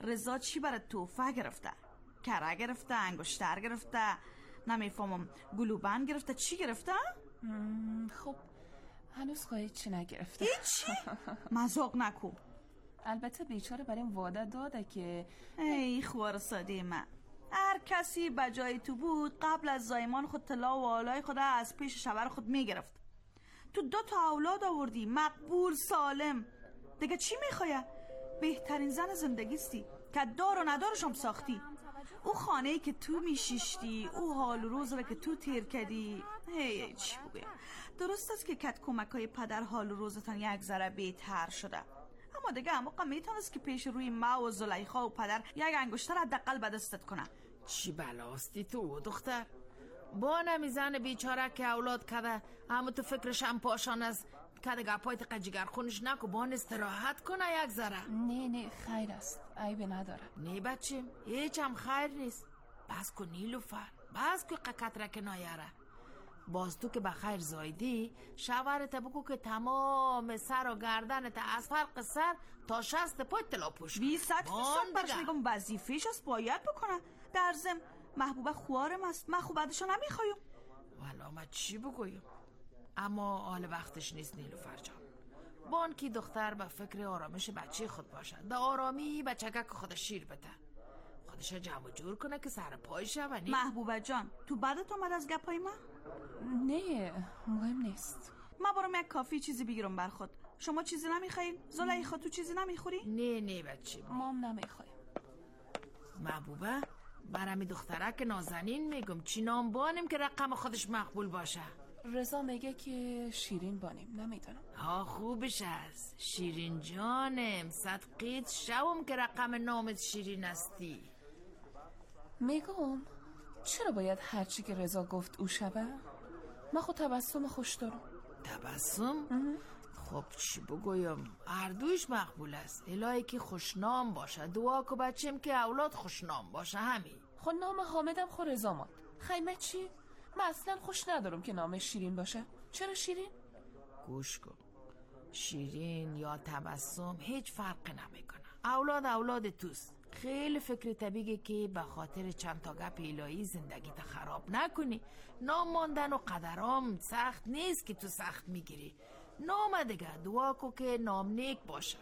رضا چی برای تحفه گرفته؟ کره گرفته، انگشتر گرفته، نمیفهمم گلوبند گرفته، چی گرفته؟ خب هنوز خواهید چی نگرفته. هیچی؟ مزاق نکو. البته بیچاره برای این وعده داده که ای خوار ساده من، هر کسی بجای تو بود قبل از زایمان خود طلا و آلای خود از پیش شوهر خود میگرفت. تو 2 اولاد آوردی، مقبول، سالم، دیگه چی میخواه؟ بهترین زن زندگیستی که دار و ندارشم ساختی. او خانه‌ای که تو میشیشتی، او حال و روز را که تو تیر کردی. هی چی بگویم، درست است که کت کمکای پدر حال و روزتان یک ذره بهتر شده، اما دیگه موقع میتونست که پیش روی ما و زلیخا و پدر یک انگشتر حداقل به دستت کنه. چی بلاستی تو دختر؟ با نمی زن بیچاره که اولاد کده، اما تو فکرش هم پاشان از کده گپایت قجیگر خونش نکو، بان استراحت کنه یک ذره. نه خیر است، عیبی نداره. نه بچیم، هیچ هم خیر نیست. بس کو نیلوفر، بس کو قکت که نایره. باز تو که بخیر زایدی، شوهرت بگو که تمام سر و گردنت از فرق سر تا شست پای طلا پوش. 200% برش میگم وظیفه‌ش است، باید بکنه. در ضمن محبوبه خوارم است، من خوب بعدشو نمیخوایم. والا من چی بگویم، اما حال وقتش نیست نیلوفر جان. بان کی دختر به فکر آرامش بچه خود باشه، ده آرامی بچگک خودش شیر بده، خودش جمع جور کنه که سر پایشه. و محبوبه جان، تو بعدت اومد از گپای من؟ نه مهم نیست. من برام یک کافی چیزی بگیرم بر خود. شما چیزی نمیخواین؟ زلیخا تو چیزی نمیخوری؟ نه بچه، مام نمیخوایم. محبوبه برمی دختره که نازنین میگم چی نام بانیم که رقم خودش مقبول باشه؟ رضا میگه که شیرین بانیم، نمیدونم. ها خوبش است، شیرین جانم، صدقیت شوم که رقم نامت شیرین استی. میگم چرا باید هرچی که رضا گفت او شبه؟ من خود تبسم خوش دارم. تبسم؟ خب چی بگویم، اردویش مقبول است. الهی که خوشنام باشه، دعا که بچیم که اولاد خوشنام باشه. همین. خب نام حامدم خو رضا ماند، خیمه چی؟ من اصلا خوش ندارم که نامش شیرین باشه. چرا شیرین؟ گوش کن، شیرین یا تبسم هیچ فرق نمیکنه. اولاد توست. خیلی فکر طبیعیه که به خاطر چند تا گپ الهی زندگیت خراب نکنی. نام ماندن و قدرام سخت نیست که تو سخت میگیری. نام دیگه دعا کو که نام نیک باشه.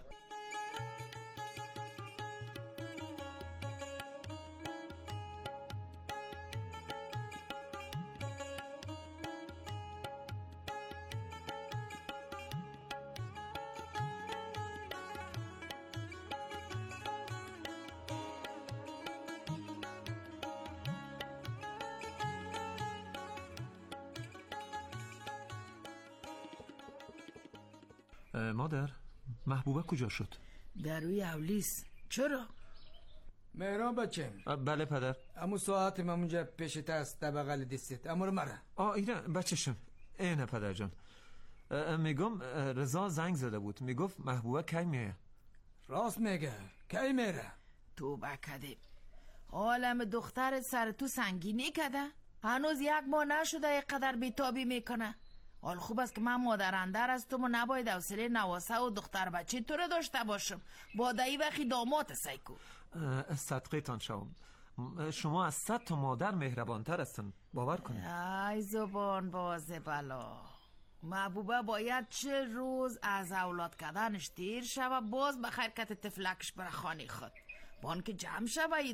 مادر، محبوبه کجا شد؟ در روی اولیس. چرا؟ مهران بچم. بله پدر. امو ساعت من اونجا پیشت است، در بغل دستت. امور مره. اینا بچشم. اینه پدر جان. میگم رضا زنگ زده بود، میگفت محبوبه کی میه. راست میگه، کی میره؟ تو بکده عالم دختر سر تو سنگینی کده، هنوز 1 ماه نشده یک قدر بیتابی میکنه. حال خوب است که من مادر اندر هستم و نباید حوصله نواسه و دختر بچه تو رو داشته باشم. بادایی وقتی دامات سیکو. صدقیتان شوم، شما از 100 تا مادر مهربانتر هستن، باور کنید. ای زبان باز بلا. محبوبه باید 40 روز از اولاد کردنش دیر شوه، باز به حرکت تفلکش بر خانه خود بان که جمع شوه. ای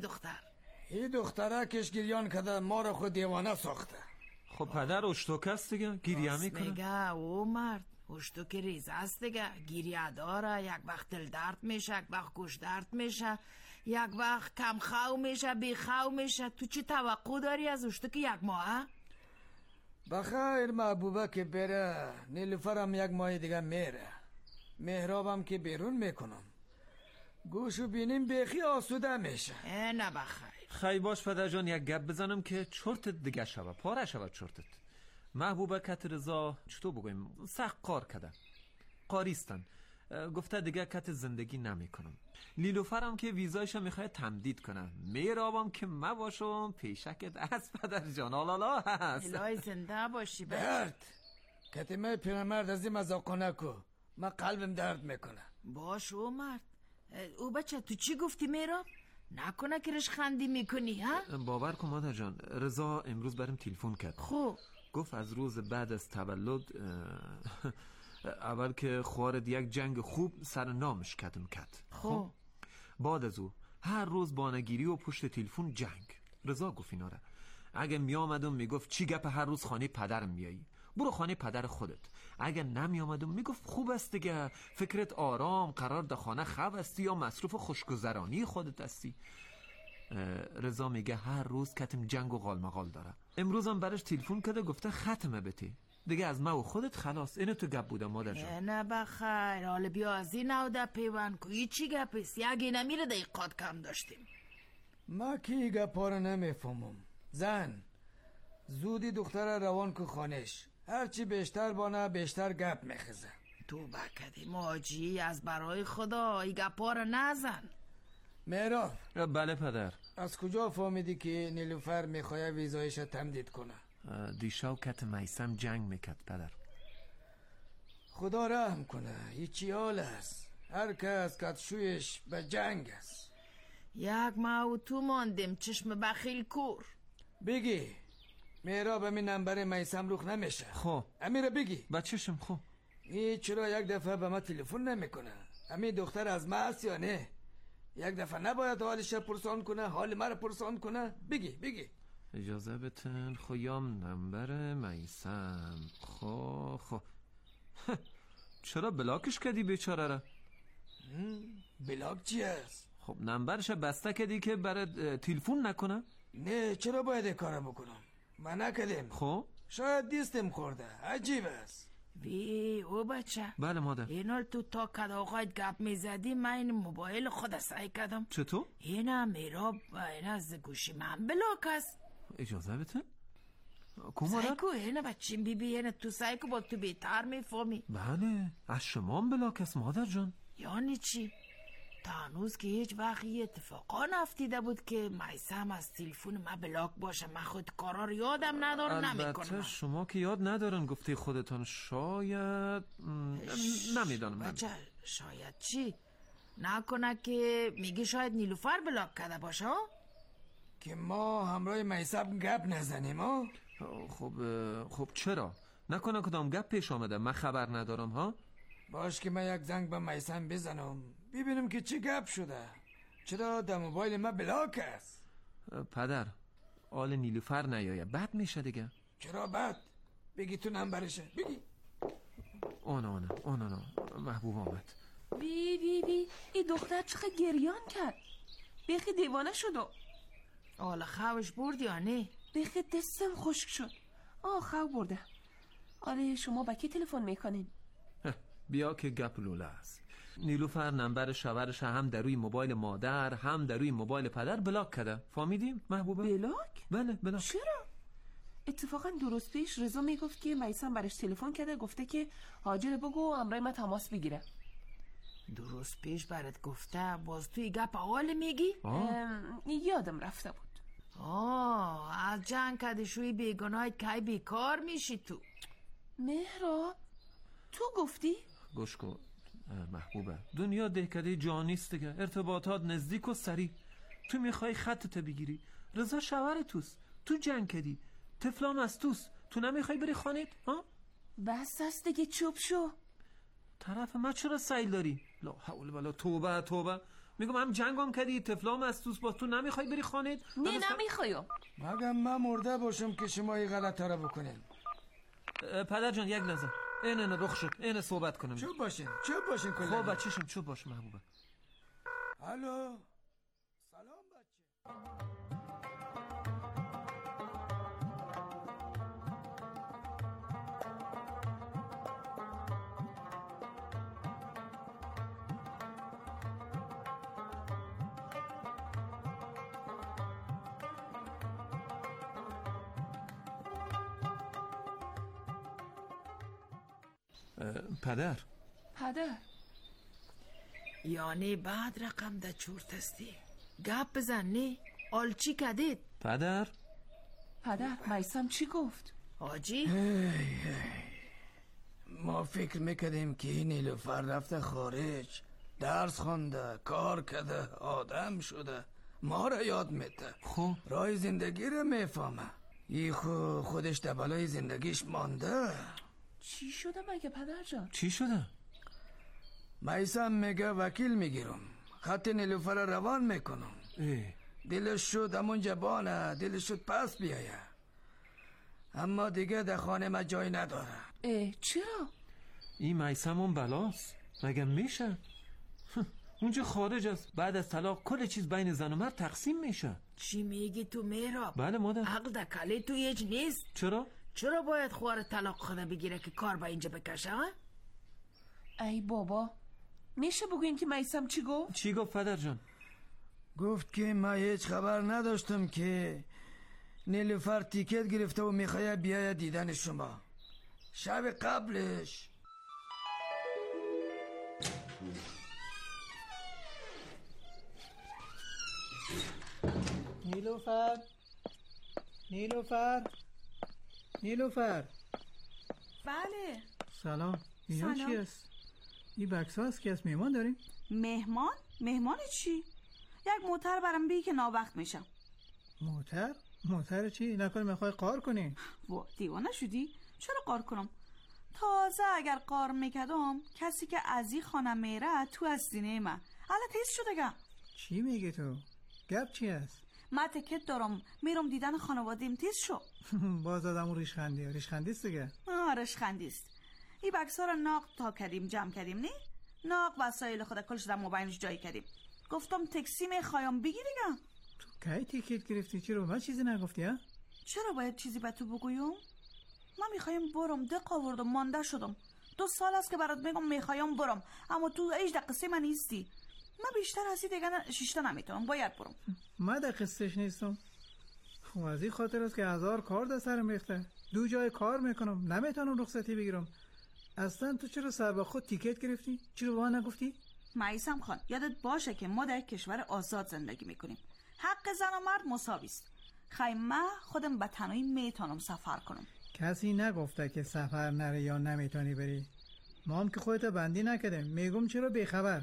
دختره کشگیریان کده ما رو خود دیوانه ساخته. خب پدر اشتوک است دیگه، گیریه میکنه. میگه او مرد اشتوک ریز است دیگه، گیریه داره. یک وقت دل درد میشه، یک وقت گوش درد میشه، یک وقت کم خو میشه، بی خو میشه. تو چی توقع داری از اشتوک 1 ماه؟ بخیر محبوبه که بره، نیلوفرم 1 ماه دیگه میره، مهرابم که بیرون میکنم، گوشو بینیم بیخی آسوده میشه. نه بخیر. خیلی باش پدر جان، یک گپ بزنم که چرتت دیگه شوه، پاره شوه چرتت. محبوبه کت رضا چطور بگویم سخت کار کده، قاریستن، گفته دیگه کت زندگی نمی کنم. لیلوفرم که ویزایشو میخواد تمدید کنم، میرابم که ما باشم پیشکت از پدر جان. آلالا هست الهی زنده باشی. درد کتمه پیرمرد از این مزاقانه کو، من قلبم درد میکنه. باش او مرد، او بچه تو چی گفتی مهراب؟ نکنه که رشخندی میکنی ها؟ باور کن مادر جان، رضا امروز برام تلفن کرد. خب گفت از روز بعد از تولد اول که خوارد یک جنگ خوب سر نامش کدم کرد. خب بعد از او هر روز بانگیری و پشت تلفن جنگ. رضا گفت اینا را اگه می آمدم میگفت چی گپ هر روز خانه پدرم میایی، برو خانه پدر خودت. اگه نمی آمدم میگفت خوب است دیگه، فکرت آرام قرار در خانه خواب استی یا مصروف خوشگذرانی خودت استی. رضا میگه هر روز کتم جنگ و غالمغال داره. امروز هم برش تلفن کرده گفته ختمه بته دیگه، از ما و خودت خلاص. اینو تو گپ بودم مادر جان. نه بخیر، حالا بیا از این نوده پیوند که چی گپیست؟ یکی نمیره دقیقات کم داشتیم. ما که گپا رو نمیفهمم. زن زودی دختر روان که خانش، هرچی بیشتر بانه بیشتر گپ میخزه. تو بکدی ماجی، از برای خدا ای گپا رو نزن. مهراب. بله پدر. از کجا فهمیدی که نیلوفر میخواه ویزایش تمدید کنه؟ دیشب کت میسم جنگ میکرد پدر. خدا رحم کنه، هیچی حال است. هر کس کتشویش به جنگ است. یک ما و تو ماندیم چشم بخیل کور. بگی مهراب همین نمبر میسم روخ نمیشه. خب امیره بگی بچه‌شم. خب این چرا یک دفعه به ما تلفن نمیکنه؟ همین دختر از ما است یا نه؟ یک دفعه نباید حالش پرسان کنه، حال ما رو پرسان کنه؟ بگی اجازه بتن خویم نمبر میسم. خب چرا بلاکش کردی بیچاره را؟ بلاک چی است؟ خب نمبرش بسته کردی که برای تلفن نکنه؟ نه چرا باید کارو بکنم؟ من نکردم. خب شاید دیستم خورده. عجیب است. وی او بچه. بله مادر. اینال تو تا کداقاید گپ میزدی من این موبایل خود سعی کردم. چطور؟ اینا مهراب این از گوشی من بلاک است. اجازه بتن سایکو اینه بچیم بی اینه تو سایکو با تو بیتر میفهمی. بله از شما هم بلاک است مادر جان. یعنی چی؟ تا هنوز که هیچ وقت یه اتفاقا نفتیده بود که میسم از تلفن ما بلاک باشه. من خود کارا رو یادم ندارم نمیکنم. البته شما که یاد ندارن گفته خودتان. شاید نمیدانم. بچه شاید چی؟ نکنه که میگی شاید نیلوفر بلاک کرده باشه ها؟ که ما همراه میسم گپ نزنیم ها؟ خب چرا؟ نکنه کدام گپ پیش آمده من خبر ندارم ها؟ باش که من یک زنگ به میسم بزنم ببینم که چی گپ شده. چرا در موبایل ما بلاک است؟ پدر آل نیلوفر نیایه بد میشه دیگه. چرا بد؟ بگی تو نمبرشه بگی. آنا محبوب آمد. وی این دختر چقدر گریان کرد. بیخی دیوانه شد. حالا خوش برد یا نه؟ بیخی دستم خشک شد. خو برده. آره شما با کی تلفن میکنین؟ بیا که گپ لوله است. نیلوفر نمبر شوهرش هم در روی موبایل مادر هم در روی موبایل پدر بلاک کرده. فهمیدیم محبوبه؟ بلاک؟ بله بلاک. چرا؟ اتفاقا درست پیش رضا میگفت که میسم برش تلفن کرده گفته که هاجر بگو امرای ما تماس بگیره. درست پیش برات گفته باز توی گپ حال میگی؟ یادم رفته بود. از جنگ کدشوی بیگناهی که بیکار میشی تو. مهراب تو گفتی؟ گوش کن محبوبه، دنیا دهکده جانیست دیگه، ارتباطات نزدیک و سریع. تو میخوای خطت بگیری، رضا شوهر توست، تو جنگ کدی، طفلام از توست، تو نمیخوای بری خانت ها؟ بس است دیگه چوب شو. طرف ما چرا سیل داری؟ لا حول ولا توبه. میگم هم جنگم کردی، طفلام از توست، با تو نمیخوای بری خانت؟ نه نمیخوایم. مگم من مرده باشم که شما این غلط رو بکنین. پدر جان یک لحظه این رخ شد، این صحبت کنم. چوب باشین کلا. خب بچه‌شم چوب باش محبوبه. الو سلام بچه. پدر یعنی بعد رقم ده چورت هستی گپ بزن نه؟ آل چی کدید؟ پدر میسم چی گفت؟ آجی؟ ما فکر میکردیم که این نیلوفر رفته خارج درس خونده، کار کرده، آدم شده، ما را یاد میده. خب راه زندگی را میفهمه. ای خودش در بالای زندگیش مانده. چی شده مگه پدر جان؟ چی شده؟ میسم میگه وکیل میگیرم، خط نیلوفر را روان میکنم. دلش شد همون جبانه، دلش شد پس بیایه، اما دیگه در خانه ما جای نداره. چرا؟ این میسم اون بلاست مگه میشه؟ اونجا خارج است، بعد از طلاق کل چیز بین زن و مرد تقسیم میشه. چی میگی تو مهراب؟ بله مادر. عقل در کله تو هیچ نیست. چرا باید خوار طلاق خدا بگیره که کار با اینجا بکشه؟ ای بابا، میشه بگوین که میسم چی گفت؟ چی گفت پدر جان؟ گفت که ما هیچ خبر نداشتم که نیلوفر تیکت گرفته و میخواه بیایه دیدن شما. شب قبلش نیلوفر بله. سلام. اینا چی است؟ این بکس هاست که از مهمان داریم؟ مهمان چی؟ یک موتر برام بی که ناوقت میشم. موتر چی؟ نکنه میخوای قار کنی؟ دیوانه شدی؟ چرا قار کنم؟ تازه اگر قار میکردم کسی که از این خانه میره تو از سینه من الان تیز شده گم. چی میگی تو؟ گپ چی است؟ من تکت دارم میرم دیدن خانوادیم. تیز شو. باز آدمو ریشخندیست دیگه. ریشخندیست. این بکس ها را ناق تا کردیم، جمع کردیم نی؟ ناق وسایل خود کلش در موبایلش جای کردیم. گفتم تکسی میخوایم بگیریم. تو کی تیکت گرفتی؟ چرا من چیزی نگفتی ها؟ چرا باید چیزی به تو بگویم؟ من میخوایم برم، دق آوردم مانده شدم. 2 سال است که برات میگم میخوایم برم، اما تو ایش در قصه من نیستی. من بیشتر از این دیگه شیشته نمیتونم، باید برم. من در قصهش نیستم. خب از این خاطر است که 1000 کار در سرم ریخته. 2 جای کار میکنم، نمیتونم رخصتی بگیرم. اصلا تو چرا سر با خود تیکت گرفتی؟ چرا با من نگفتی؟ میثم خان، یادت باشه که ما در کشور آزاد زندگی میکنیم. حق زن و مرد مساوی است. من خودم به تنهایی میتونم سفر کنم. کسی نگفته که سفر نره یا نمیتونی بری. ما هم که خودت بندی نکردیم. میگم چرا بیخبر؟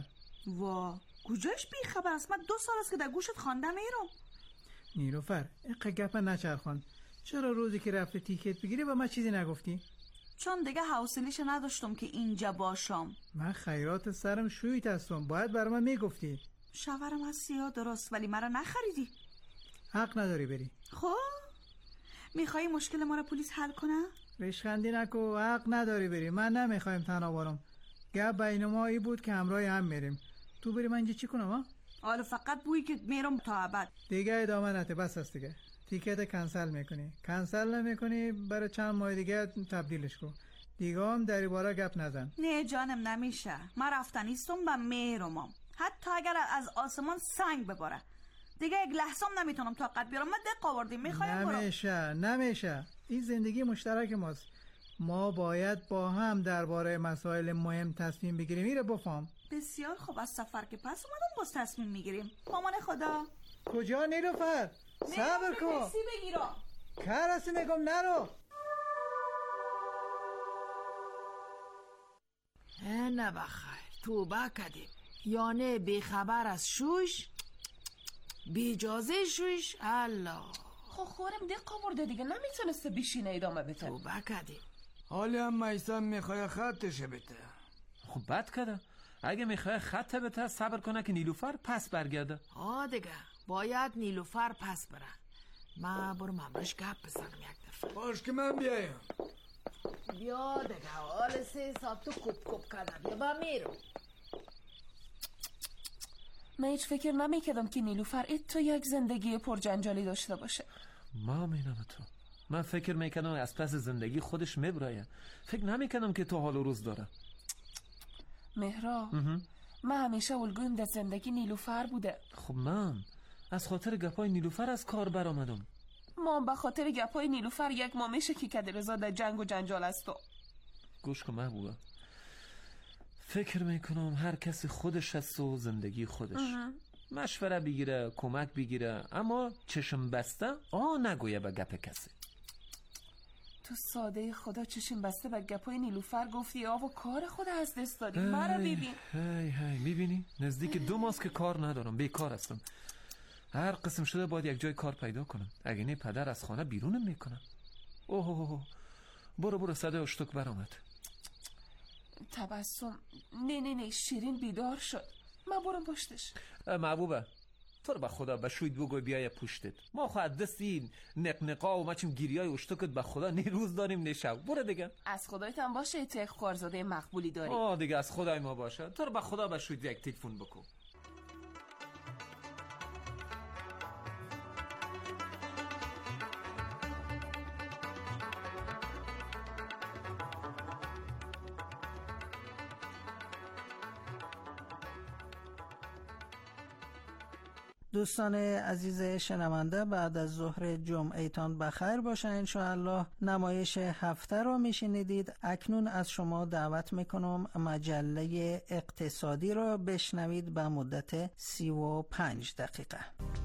کجاش بیخبر است؟ من 2 سال است که در گوشت خوانده میرم. نیلوفر اینقدر گپ نچرخان. چرا روزی که رفته تیکت بگیری با من چیزی نگفتی؟ چون دیگه حوصله‌اش نداشتم که اینجا باشم. من خیرات سرم شویت هستم، باید برای من میگفتی. شوهرم از سیاه درست، ولی مرا نخریدی. حق نداری بری. خب میخوایی مشکل ما را پلیس حل کنه؟ ریشخندی نکو. حق نداری بری. من نمیخوایم تنها برم. گپ بین ما ای بود که همراه هم میریم. تو بری من اینجا چی کنم ها؟ حالا فقط بویی که میرم تا ابد. دیگه ادامه نده، بس است دیگه. تیکت کنسل میکنی. کنسل نمیکنی برای چند ماه دیگه تبدیلش کن. دیگه هم در این باره گپ نزن. نه جانم نمیشه. من رفتنیستم به مهرمم. حتی اگر از آسمان سنگ بباره دیگه یک لحظه هم نمیتونم طاقت بیارم. من دق آوردیم میخوایم برم. نمیشه. این زندگی مشترک ماست. ما باید با هم درباره مسائل مهم تصمیم بگیریم. میره بفهم. بسیار خوب. از سفر که پس اومدم باز تصمیم میگیریم. مامان خدا. کجا نیلوفر؟ صبر کن. تاکسی بگیرم. کرسی میگم نرو. نه بخیر توبه کردیم. یانه بیخبر از شوش، بی اجازه شوش. الله خب خورم دق آورده دیگه، نمیتونسته بیشینه ادامه بده. توبه کردیم. حالی هم میسم میخواه خطش بده. خب بد کرده. اگه میخواه خط بده صبر کنه که نیلوفر پس برگرده. دیگه باید نیلوفر پس بره. من برم همراش گپ بزنم یک دفعه. باش که من بیایم. بیا دیگه حال 3 ساعت تو کوب کردم. یا با میرم. من هیچ فکر نمیکردم که نیلوفر تو یک زندگی پرجنجالی داشته باشه. ما مینم تو. من فکر میکردم از پس زندگی خودش میبرایه. فکر نمیکردم که تو حال و روز داره. مهرا من همیشه الگویم در زندگی نیلوفر بوده. خب من از خاطر گپای نیلوفر از کار برآمدم. ما به خاطر گپای نیلوفر یک ماه میشه که کدرزا در جنگ و جنجال است. گوش کن محبوبه، فکر میکنم هر کسی خودش هست و زندگی خودش. مشوره بگیره، کمک بگیره، اما چشم بسته نگویه به گپ کسی. تو ساده خدا چشم بسته به گپای نیلوفر گفتی و کار خود از دست دادی. مرا ببین. هی میبینی؟ نزدیک 2 ماه که کار ندارم، بیکار هستم. هر قسم شده باید یک جای کار پیدا کنم، اگه نه پدر از خانه بیرونم میکنم. اوه برو صدای اشتک برآمد. تبسم نه شیرین بیدار شد. من برم پشتش. محبوبه تو رو به خدا به شوید بگوی بیای پشتت. ما خواهد دستی نقنقا و مچم گیریای اشتکت به خدا نی روز داریم نی شب. برو دیگه. از خدایت هم باشه تک خوارزاده مقبولی داری. دیگه از خدای ما باشه. تو رو به خدا به شوید یک تلفن بکن. دوستان عزیز شنونده، بعد از ظهر جمعهتان بخیر باشه انشاءالله. نمایش هفته رو میشنیدید. اکنون از شما دعوت میکنم مجله اقتصادی رو بشنوید به مدت 35 دقیقه.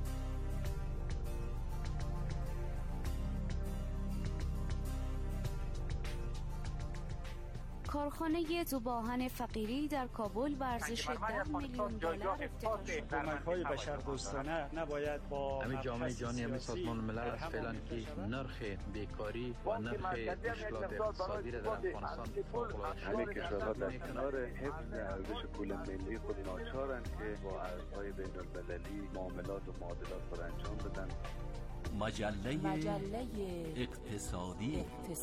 کارخانه ذوباهن فقیری در کابل به ارزش $10 میلیون افتتاح شد. کمک‌های بشردوستانه نباید با همین جامعه جهانی، همین سازمان ملل از فعلا که نرخ بیکاری و نرخ مشکلات اقتصادی را در افغانستان فوق‌العاده همه کشورها در کنار حفظ ارزش پول ملی خود ناچارند که با ارزهای بین‌المللی معاملات و معادلات را انجام بدن. مجله اقتصادی.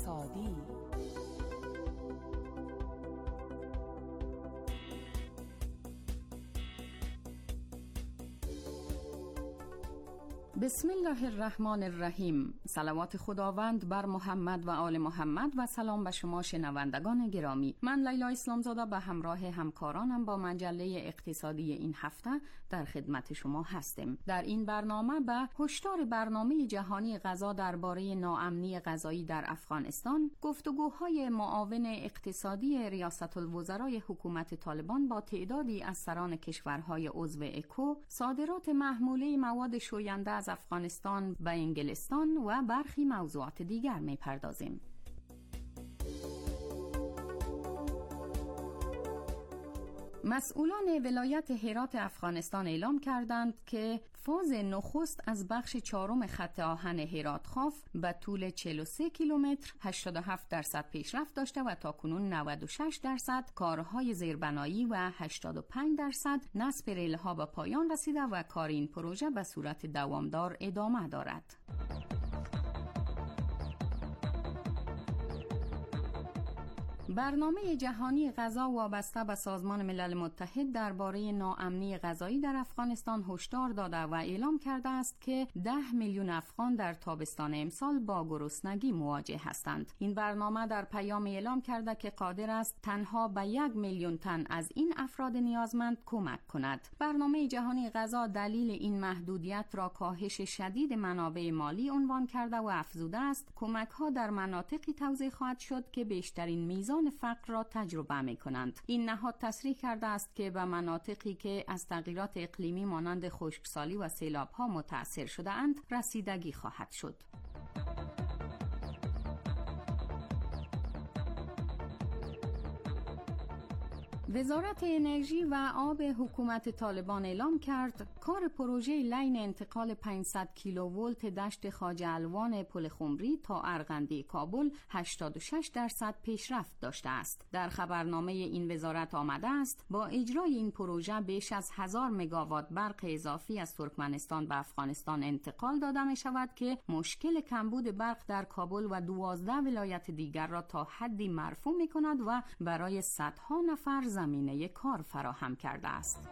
بسم الله الرحمن الرحیم. صلوات خداوند بر محمد و آل محمد و سلام به شما شنوندگان گرامی. من لیلا اسلامزاده به همراه همکارانم با مجله اقتصادی این هفته در خدمت شما هستیم. در این برنامه به هشدار برنامه جهانی غذا درباره ناامنی غذایی در افغانستان، گفتگوهای معاون اقتصادی ریاست الوزرای حکومت طالبان با تعدادی از سران کشورهای عضو اکو، صادرات محموله مواد شوینده از افغانستان و انگلستان و برخی موضوعات دیگر می‌پردازیم. مسئولان ولایت هرات افغانستان اعلام کردند که فاز نخست از بخش 4 خط آهن هرات خاف به طول 43 کیلومتر 87% پیشرفت داشته و تاکنون 96% کارهای زیربنایی و 85% نصب ریل‌ها به پایان رسیده و کار این پروژه به صورت دوامدار ادامه دارد. برنامه جهانی غذا وابسته به سازمان ملل متحد درباره ناامنی غذایی در افغانستان هشدار داده و اعلام کرده است که 10 میلیون افغان در تابستان امسال با گرسنگی مواجه هستند. این برنامه در پیام اعلام کرده که قادر است تنها به 1 میلیون تن از این افراد نیازمند کمک کند. برنامه جهانی غذا دلیل این محدودیت را کاهش شدید منابع مالی عنوان کرده و افزوده است کمک‌ها در مناطقی توزیع خواهد شد که بیشترین میزان فقر را تجربه می کنند. این نهاد تصریح کرده است که به مناطقی که از تغییرات اقلیمی مانند خشکسالی و سیلاب‌ها متأثر شده اند رسیدگی خواهد شد. وزارت انرژی و آب حکومت طالبان اعلام کرد کار پروژه لین انتقال 500 کیلوولت دشت خواجه الوان پل خمری تا ارغنده کابل 86% پیشرفت داشته است. در خبرنامه این وزارت آمده است با اجرای این پروژه بیش از 1000 مگاوات برق اضافی از ترکمنستان به افغانستان انتقال داده می شود که مشکل کمبود برق در کابل و 12 ولایت دیگر را تا حدی مرفوع می کند و برای صدها نفر زمینه کار فراهم کرده است.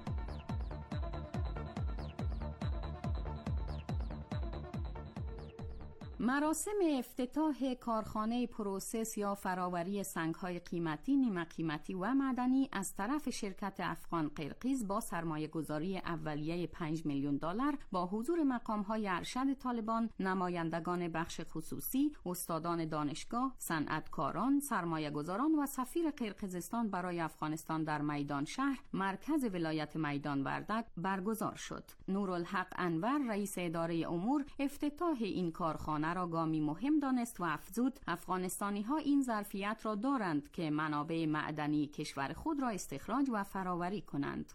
مراسم افتتاح کارخانه پروسس یا فراوری سنگ‌های قیمتی، نیمه قیمتی و معدنی از طرف شرکت افغان قرقیز با سرمایه‌گذاری اولیه $5 میلیون با حضور مقام‌های ارشد طالبان، نمایندگان بخش خصوصی، استادان دانشگاه، صنعتکاران، سرمایه‌گذاران و سفیر قرقیزستان برای افغانستان در میدان شهر، مرکز ولایت میدان وردک برگزار شد. نورالحق انور رئیس اداره امور افتتاح این کارخانه را گامی مهم دانست و افزود افغانستانی ها این ظرفیت را دارند که منابع معدنی کشور خود را استخراج و فراوری کنند.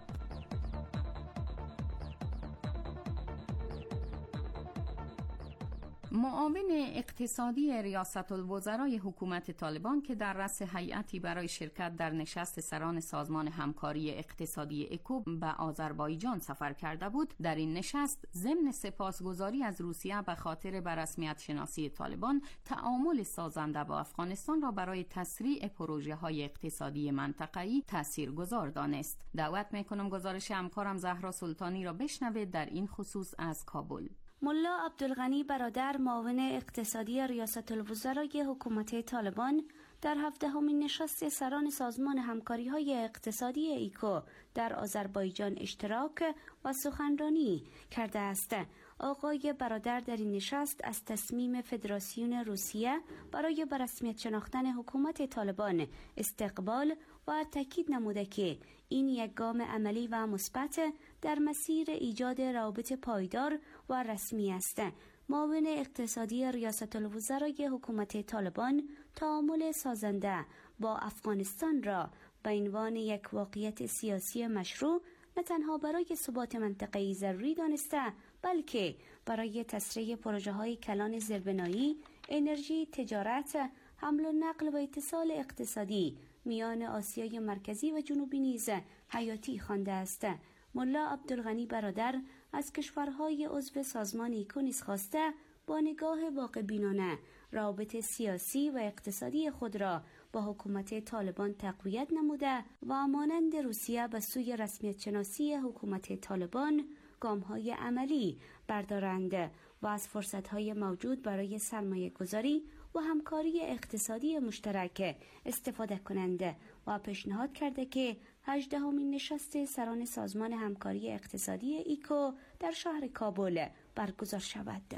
معاون اقتصادی ریاست الوزرای حکومت طالبان که در رأس هیئتی برای شرکت در نشست سران سازمان همکاری اقتصادی اکو به آذربایجان سفر کرده بود، در این نشست ضمن سپاسگزاری از روسیه به خاطر به رسمیت شناسی طالبان تعامل سازنده با افغانستان را برای تسریع پروژه های اقتصادی منطقه‌ای تاثیرگذار دانست. دعوت میکنم گزارش همکارم زهرا سلطانی را بشنوید در این خصوص از کابل. ملا عبدالغنی برادر معاون اقتصادی ریاست الوزرای حکومت طالبان در 17مین نشست سران سازمان همکاری‌های اقتصادی ایکو در آذربایجان اشتراک و سخنرانی کرده است. آقای برادر در این نشست از تصمیم فدراسیون روسیه برای به رسمیت شناختن حکومت طالبان استقبال و تاکید نموده که این یک گام عملی و مثبت در مسیر ایجاد روابط پایدار و رسمی است. معاون اقتصادی ریاست الوزرای حکومت طالبان تعامل سازنده با افغانستان را به عنوان یک واقعیت سیاسی مشروع نه تنها برای ثبات منطقه‌ای ضروری دانسته، بلکه برای تسریع پروژه‌های کلان زیربنایی، انرژی، تجارت، حمل و نقل و اتصال اقتصادی میان آسیای مرکزی و جنوبی نیز حیاتی خوانده است. ملا عبدالغنی برادر از کشورهای عضو سازمان ایکو نیز خواسته با نگاه واقع‌بینانه روابط سیاسی و اقتصادی خود را با حکومت طالبان تقویت نموده و مانند روسیه به سوی رسمیت شناسی حکومت طالبان گام‌های عملی بردارند و از فرصت‌های موجود برای سرمایه گذاری و همکاری اقتصادی مشترک استفاده کنند و پیشنهاد کرده که 18مین نشست سران سازمان همکاری اقتصادی ایکو در شهر کابل برگزار شود.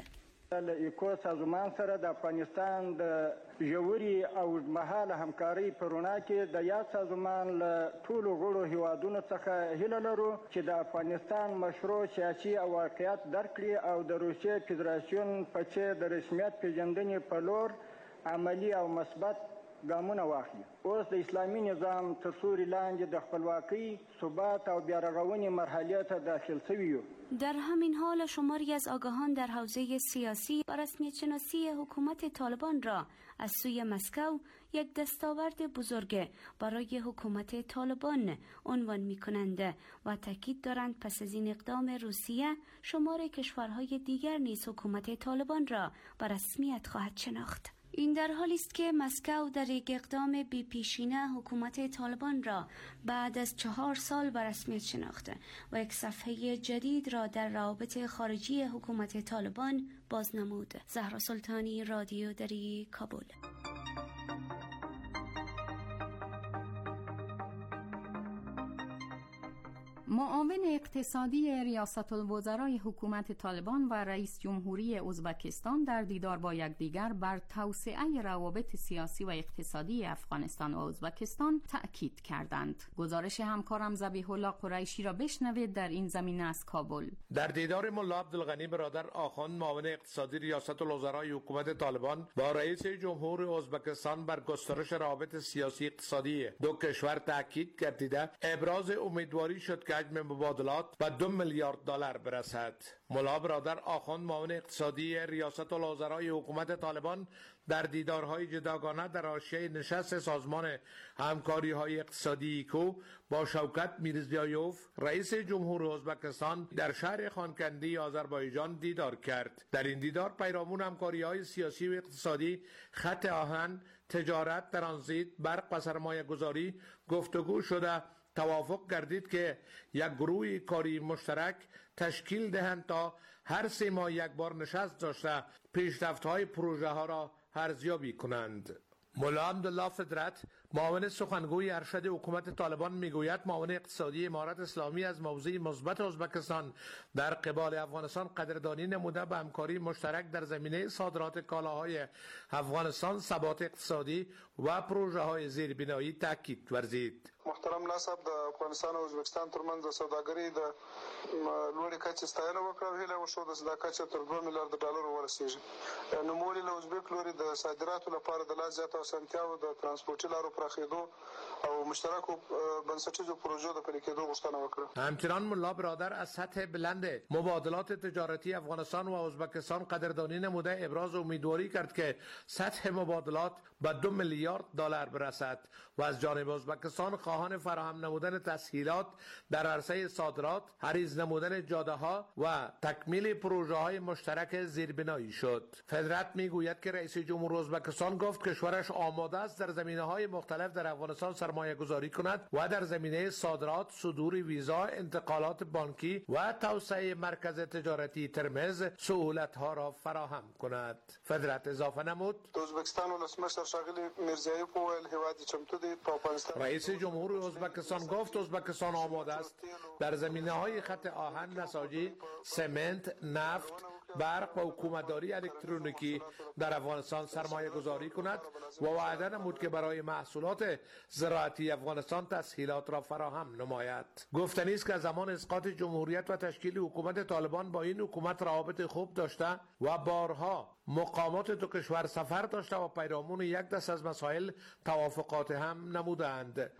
ایکو سازمان سره د افغانستان د ژوري او مهاله همکاري پرونا کې د یاد سازمان له ټولو غړو هیوادونو څخه هیله لرو چې د افغانستان مشروع سیاسي او واقعیت درک کړي او د روسیې فدراسیون په څیر د رسمیت پیژندنې په لور عملی او مثبت ګامونه واخلي. اوس د اسلامي نظام تر سوري لاندې د خپلواکۍ، ثبات او بیارغونې مرحلې ته داخل شوي. در همین حال شماری از آگاهان در حوزه سیاسی و رسمیت شناسی حکومت طالبان را از سوی مسکو یک دستاورد بزرگ برای حکومت طالبان عنوان می کنند و تاکید دارند پس از این اقدام روسیه شمار کشورهای دیگر نیز حکومت طالبان را به رسمیت خواهد شناخت. این در حالی است که مسکو در یک اقدام بی پیشینه حکومت طالبان را بعد از 4 سال به رسمیت شناخته و یک صفحه جدید را در روابط خارجی حکومت طالبان باز نمود. زهرا سلطانی، رادیو دری، کابل. معاون اقتصادی ریاست الوزرای حکومت طالبان و رئیس جمهوری ازبکستان در دیدار با یکدیگر بر توسعه روابط سیاسی و اقتصادی افغانستان و ازبکستان تأکید کردند. گزارش همکارم ذبیح الله قریشی را بشنوید در این زمینه از کابل. در دیدار ملا عبدالغنی برادر آخوند معاون اقتصادی ریاست الوزرای حکومت طالبان با رئیس جمهور ازبکستان بر گسترش روابط سیاسی اقتصادی دو کشور تأکید گردیده ابراز امیدواری شد که حجم مبادلات به 2 میلیارد دلار برسد. ملا برادر آخوند معاون اقتصادی ریاست الوزرای حکومت طالبان در دیدارهای جداگانه در حاشیه نشست سازمان همکاری‌های اقتصادی ایکو با شوکت میرزیایوف رئیس جمهور ازبکستان در شهر خانکندی آذربایجان دیدار کرد. در این دیدار پیرامون همکاری‌های سیاسی و اقتصادی، خط آهن، تجارت، ترانزیت، برق و سرمایه گذاری گفتگو شده توافق گردید که یک گروه کاری مشترک تشکیل دهند تا هر 3 ماه یک بار نشست داشته پیشرفت‌های پروژه ها را ارزیابی کنند. ملا عبدالله فدرت معاون سخنگوی ارشد حکومت طالبان میگوید معاون اقتصادی امارت اسلامی از موضع مثبت ازبکستان در قبال افغانستان قدردانی نموده به همکاری مشترک در زمینه صادرات کالاهای افغانستان، ثبات اقتصادی و پروژه های زیربنایی تاکید ورزید. محترم نصب د افغانستان او ازبکستان ترمنځ د سوداګرۍ د لوړې کچې ستاینه وکړه او هیله وشوه چې دا کچه تر 2 میلیارډ ډالرو ورسیږي. نوموړي له ازبک لوري د صادراتو لپاره د لا زیاتو اسانتیاوو د ترانسپورتي لارو پراخېدو او مشترکو بنسټیزو پروژو د پلي کېدو غوښتنه وکړه. همچنان ملا برادر از سطح بلند مبادلات تجارتی افغانستان و ازبکستان قدردانی نموده ابراز امیدواری کرد که سطح مبادلات به 2 میلیارد دلار برسد و از جانب ازبکستان خواهان فراهم نمودن تسهیلات در عرصه صادرات، عریض نمودن جاده ها و تکمیل پروژه های مشترک زیربنایی شد. فدرت میگوید که رئیس جمهور ازبکستان گفت کشورش آماده است در زمینه های مختلف در افغانستان سرمایه گذاری کند و در زمینه صادرات، صدور ویزا، انتقالات بانکی و توسعه مرکز تجارتی ترمز سهولت ها را فراهم کند. فدرت اضافه نمود ازبکستان ولسمشر ښاغلي میرزایف وویل هیواد چمتو دی په افغانستان. رئیس جمهور ازبکستان گفت ازبکستان آماده است در زمینه های خط آهن، نساجی، سمنت، نفت، برق و حکومتداری الکترونیکی در افغانستان سرمایه گذاری کند و وعده نمود که برای محصولات زراعتی افغانستان تسهیلات را فراهم نماید. گفتنی است که زمان اسقاط جمهوریت و تشکیل حکومت طالبان با این حکومت روابط خوب داشته و بارها مقامات دو کشور سفر داشته و پیرامون یک دست از مسائل توافقات هم نمودند.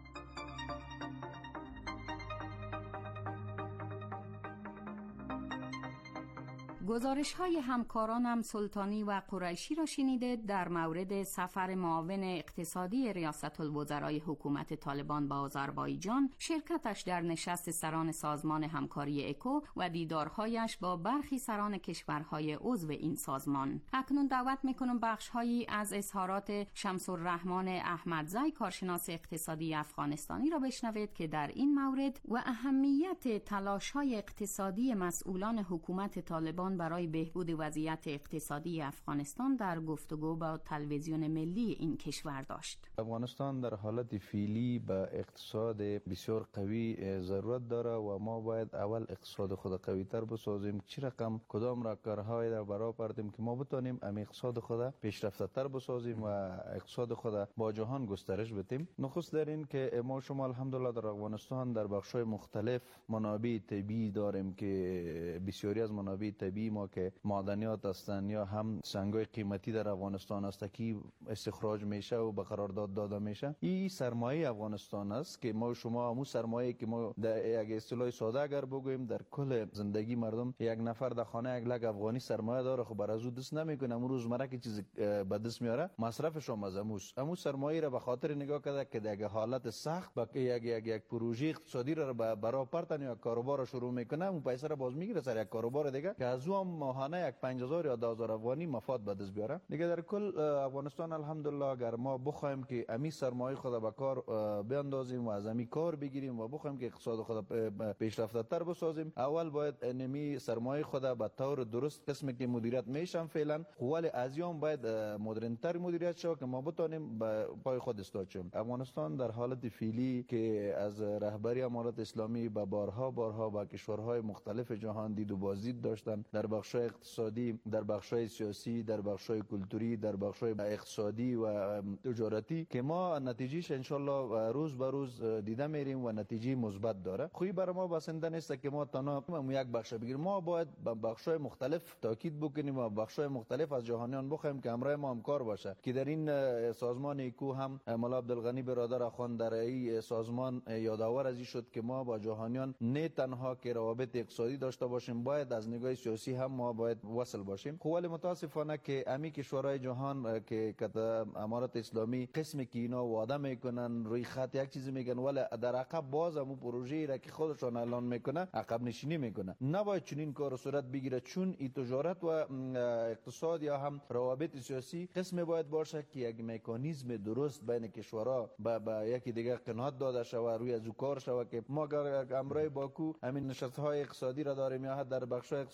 گزارش های همکارانم سلطانی و قریشی را شنیدید در مورد سفر معاون اقتصادی ریاست الوزرای حکومت طالبان با آذربایجان، شرکتش در نشست سران سازمان همکاری اکو و دیدارهایش با برخی سران کشورهای عضو این سازمان. اکنون دعوت میکنم بخشهایی از اظهارات شمس الرحمن احمدزی کارشناس اقتصادی افغانستانی را بشنوید که در این مورد و اهمیت تلاش‌های اقتصادی مسئولان حکومت طالبان برای بهبود وضعیت اقتصادی افغانستان در گفتگو با تلویزیون ملی این کشور داشت. افغانستان در حالت فعلی به اقتصاد بسیار قوی ضرورت داره و ما باید اول اقتصاد خود قوی تر بسازیم. چه رقم کدام را کارهای را برا پردیم که ما بتونیم ام اقتصاد خود پیشرفته تر بسازیم و اقتصاد خود با جهان گسترش بدیم. نخست در این که ما شما الحمدلله در افغانستان در بخش‌های مختلف منابع طبیعی داریم که بسیاری از منابع طبیعی ما که معدنیات هستند یا هم سنگ‌های قیمتی در افغانستان است که استخراج میشه و به قرارداد داده میشه. این سرمایه افغانستان است که ما شما همون سرمایه که ما در یک اصطلاح ساده اگر بگوییم در کل زندگی مردم یک نفر در خانه یک لک افغانی سرمایه داره، خب بر از او دست نمیکنه، امروز روزمره که چیز به دست میاره مصرفش هم از امو سرمایه را به خاطر نگاه کرده که در حالت سخت با یک پروژه اقتصادی را برا پرتن یا کاروبار شروع میکنه، اون پیسه را باز میگیره سر یک کاروبار دیگه که از او ماهانه یک 5000 یا 10000 افغانی مفاد به دست بیاره. دیگه در کل افغانستان الحمدلله اگر ما بخوایم که امی سرمایه خود به کار بیاندازیم و از امی کار بگیریم و بخوایم که اقتصاد خود پیشرفته تر بسازیم، اول باید انمی سرمایه خود به طور درست قسمی که مدیریت میشن فعلا ولی از یوم باید مدرن تر مدیریت شود که ما بتونیم به پای خود استاد شیم. افغانستان در حالت فعلی که از رهبری امارت اسلامی به بارها با کشورهای مختلف جهان دید و بازدید داشتن در بخش‌های اقتصادی، در بخش‌های سیاسی، در بخش‌های کلتوری، در بخش‌های اقتصادی و تجارتی که ما نتیجهش ان شاءالله روز به روز دیده میریم و نتیجه مثبت داره. خوبی برای ما بسنده نیست که ما تنها یک بخش بگیریم، ما باید به بخش‌های مختلف تاکید بکنیم و بخش‌های مختلف از جهانیان بخوایم که همراه ما همکار باشه که در این سازمان ایکو هم مولا عبدالغنی برادر اخوان در این سازمان یادآور ازی شد که ما با جهانیان نه تنها که روابط اقتصادی داشته باشیم، باید از نگاه سیاسی هم ما باید وصل باشیم. خب ولی متاسفانه که امی کشورهای جهان که امارت اسلامی قسمی که اینا وعده میکنن روی خط یک چیزی میگن ولی در عقب باز همون پروژه‌ای را که خودشون اعلان میکنه عقب نشینی میکنه. نباید چنین کار صورت بگیره، چون این تجارت و اقتصاد یا هم روابط سیاسی قسمی باید باشه که یک مکانیزم درست بین کشورها به یکی دیگه قناعت داده شود، روی از کار شود که ما امروز باکو همین نشست‌های اقتصادی را داریم یا در بخش اقتصاد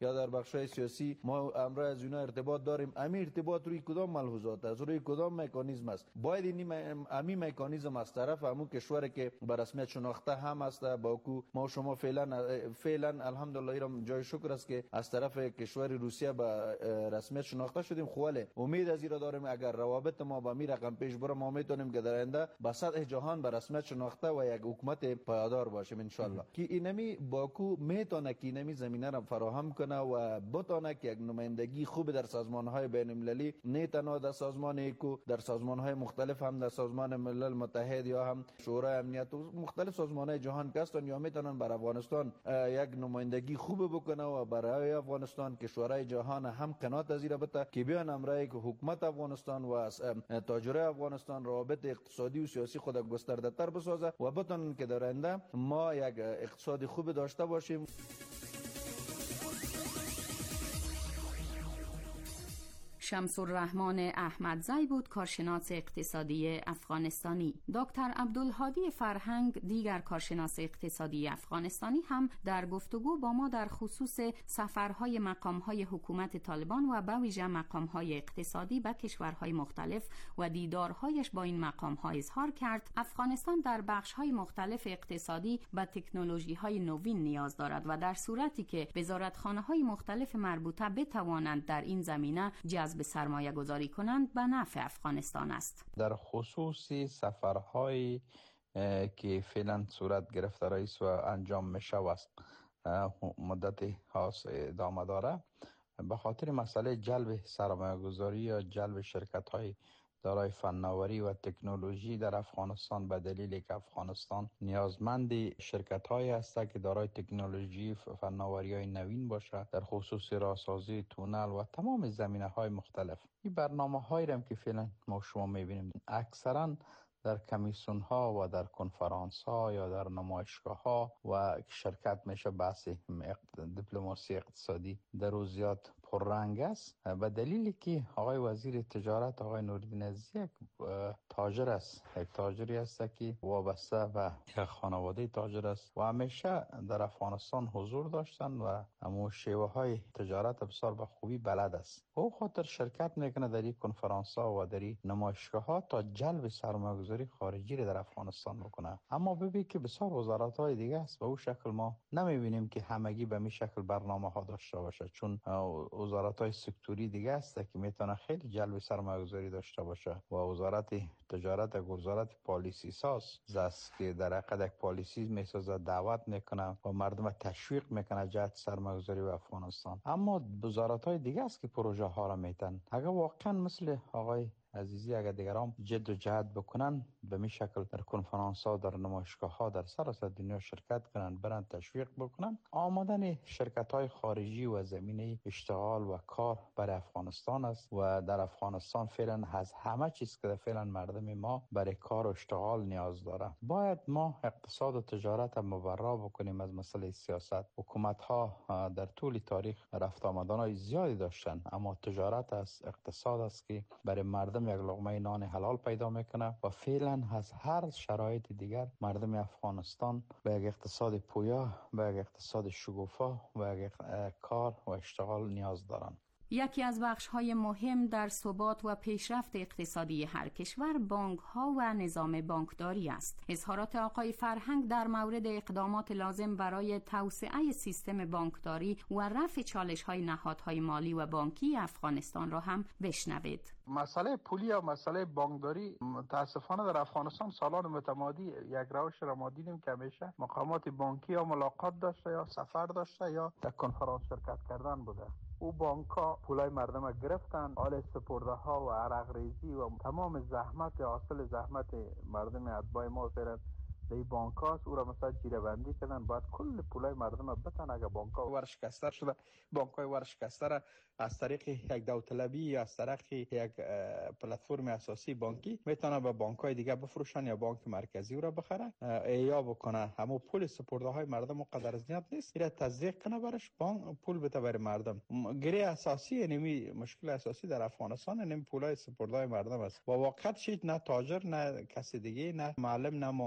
یا در بخش‌های سیاسی ما امروز از اینا ارتباط داریم. امی ارتباط روی کدام ملحوظات است، روی کدام مکانیزم است؟ باید این امی مکانیزم از طرف همون کشوری که به رسمیت شناخته هم است باکو، ما شما فعلا الحمدلله ایران جای شکر است که از طرف کشور روسیه به رسمیت شناخته شدیم. خواله امید از ایرا داریم اگر روابط ما با می رقم پیش بره ما میتونیم که در آینده به سطح جهان به رسمیت شناخته و یک حکومت پایدار باشیم ان شاء الله، که اینمی باکو میتونه که اینمی زمینه را فراهم کنه و بتونه که یک نمایندگی خوب در سازمان‌های بین‌المللی، نه تنها در سازمان ایکو، در سازمان‌های مختلف هم در سازمان ملل متحد یا هم شورای امنیت و مختلف سازمان‌های جهان هستند یا میتونن بر افغانستان یک نمایندگی خوب بکنه و برای افغانستان که شورای جهان هم قناعت پذیر بده که بیان امرای که حکومت افغانستان و تاجرای افغانستان روابط اقتصادی و سیاسی خود گسترده تر بسازه و بتونن که در آینده ما یک اقتصاد خوب داشته باشیم. شمس الرحمن احمدزی بود، کارشناس اقتصادی افغانستانی. دکتر عبدالهادی فرهنگ، دیگر کارشناس اقتصادی افغانستانی، هم در گفتگو با ما در خصوص سفرهای مقامهای حکومت طالبان و به ویژه مقامهای اقتصادی به کشورهای مختلف و دیدارهایش با این مقامها اظهار کرد افغانستان در بخشهای مختلف اقتصادی به تکنولوژی‌های نوین نیاز دارد و در صورتی که وزارتخانه‌های مختلف مربوطه بتوانند در این زمینه جذب سرمایه گذاری کنند به نفع افغانستان است. در خصوص سفرهای که فعلا صورت گرفته رئیس و انجام میشه و مدت خاص ادامه داره به خاطر مسئله جلب سرمایه گذاری یا جلب شرکت های دارای فناوری و تکنولوژی در افغانستان به دلیل که افغانستان نیازمند شرکت هایی است که دارای تکنولوژی فناوری های نوین باشه در خصوص راهسازی تونل و تمام زمینه های مختلف. این برنامه هایی هم که فعلا ما شما میبینیم اکثرا در کمیسیون ها و در کنفرانس ها یا در نمایشگاه ها و شرکت میشه بحث دیپلماسی اقتصادی در روزیات پررنگ است به دلیلی که آقای وزیر تجارت آقای نوری‌الدین عزیزی یک تاجر است، یک تاجری است که وابسته به یک خانواده تاجر است و همیشه در افغانستان حضور داشتن و همون شیوه های تجارت بسیار به خوبی بلد است. او خاطر شرکت میکنه در این کنفرانس ها و در این نمایشگاه ها تا جلب سرمایه‌گذاری خارجی را در افغانستان بکنه. اما ببینید که بسیار وزارت های دیگه است به اون شکل ما نمیبینیم که همگی به می شکل برنامه ها داشته باشه، چون وزارت های سکتوری دیگه است که میتونه خیلی جلب سرمایه‌گذاری داشته باشه و وزارت تجارت و وزارت پالیسی ساز است که در حقیقت یک پالیسی میسازه، دعوت میکنه و مردم تشویق میکنه جهت سرمایه‌گذاری به افغانستان. اما وزارت های دیگه است که پروژه ها را میتن. اگر واقعا مثل آقای عزیزی اگر دیگران جد و جهد بکنن به می شکل در کنفرانس ها در نمایشگاه ها در سراسر دنیا شرکت کنن، برن تشویق بکنن، آمدن شرکت های خارجی و زمینه اشتغال و کار برای افغانستان است و در افغانستان فعلا از همه چیز که فعلا مردم ما برای کار و اشتغال نیاز داره. باید ما اقتصاد و تجارت مبرا بکنیم از مسئله سیاست. حکومت ها در طول تاریخ رفت آمدن های زیادی داشتن، اما تجارت است، اقتصاد است که برای مردم یک لقمه نان حلال پیدا میکنه و فعلا از هر شرایط دیگر مردم افغانستان به یک اقتصاد پویا، به یک اقتصاد شگوفا و یک کار و اشتغال نیاز دارن. یکی از بخش‌های مهم در ثبات و پیشرفت اقتصادی هر کشور بانک‌ها و نظام بانکداری است. اظهارات آقای فرهنگ در مورد اقدامات لازم برای توسعه سیستم بانکداری و رفع چالش‌های نهادهای مالی و بانکی افغانستان را هم بشنوید. مسئله پولی یا مسئله بانکداری متاسفانه در افغانستان سالان متمادی یک روش را ما دیدیم که همیشه مقامات بانکی یا ملاقات داشته یا سفر داشته یا در کنفرانس شرکت کردن بوده. او بانک‌ها پولای مردم گرفتن، حال سپرده ها و عرق ریزی و تمام زحمت حاصل زحمت مردم اتباع ما فعلا در این بانک هاست. او را مثلا جیره بندی کردن، باید کل پولای مردم بتن. اگر بانک ها ورشکسته شده، بانک های ورشکسته را از طریق یک داوطلبی یا از طریق یک پلتفرم اساسی بانکی میتونه به بانک های دیگه بفروشن یا بانک مرکزی او را بخره یا بکنه. همون پول سپرده های مردم قدر از نیت نیست، اینا تزریق کنه برش بانک پول بده بر مردم. گره اساسی نمی مشکل اساسی در افغانستان نمی پولای سپرده های مردم است و واقعا شید نه تاجر نه کسی دیگه، نه معلم نه مامور نه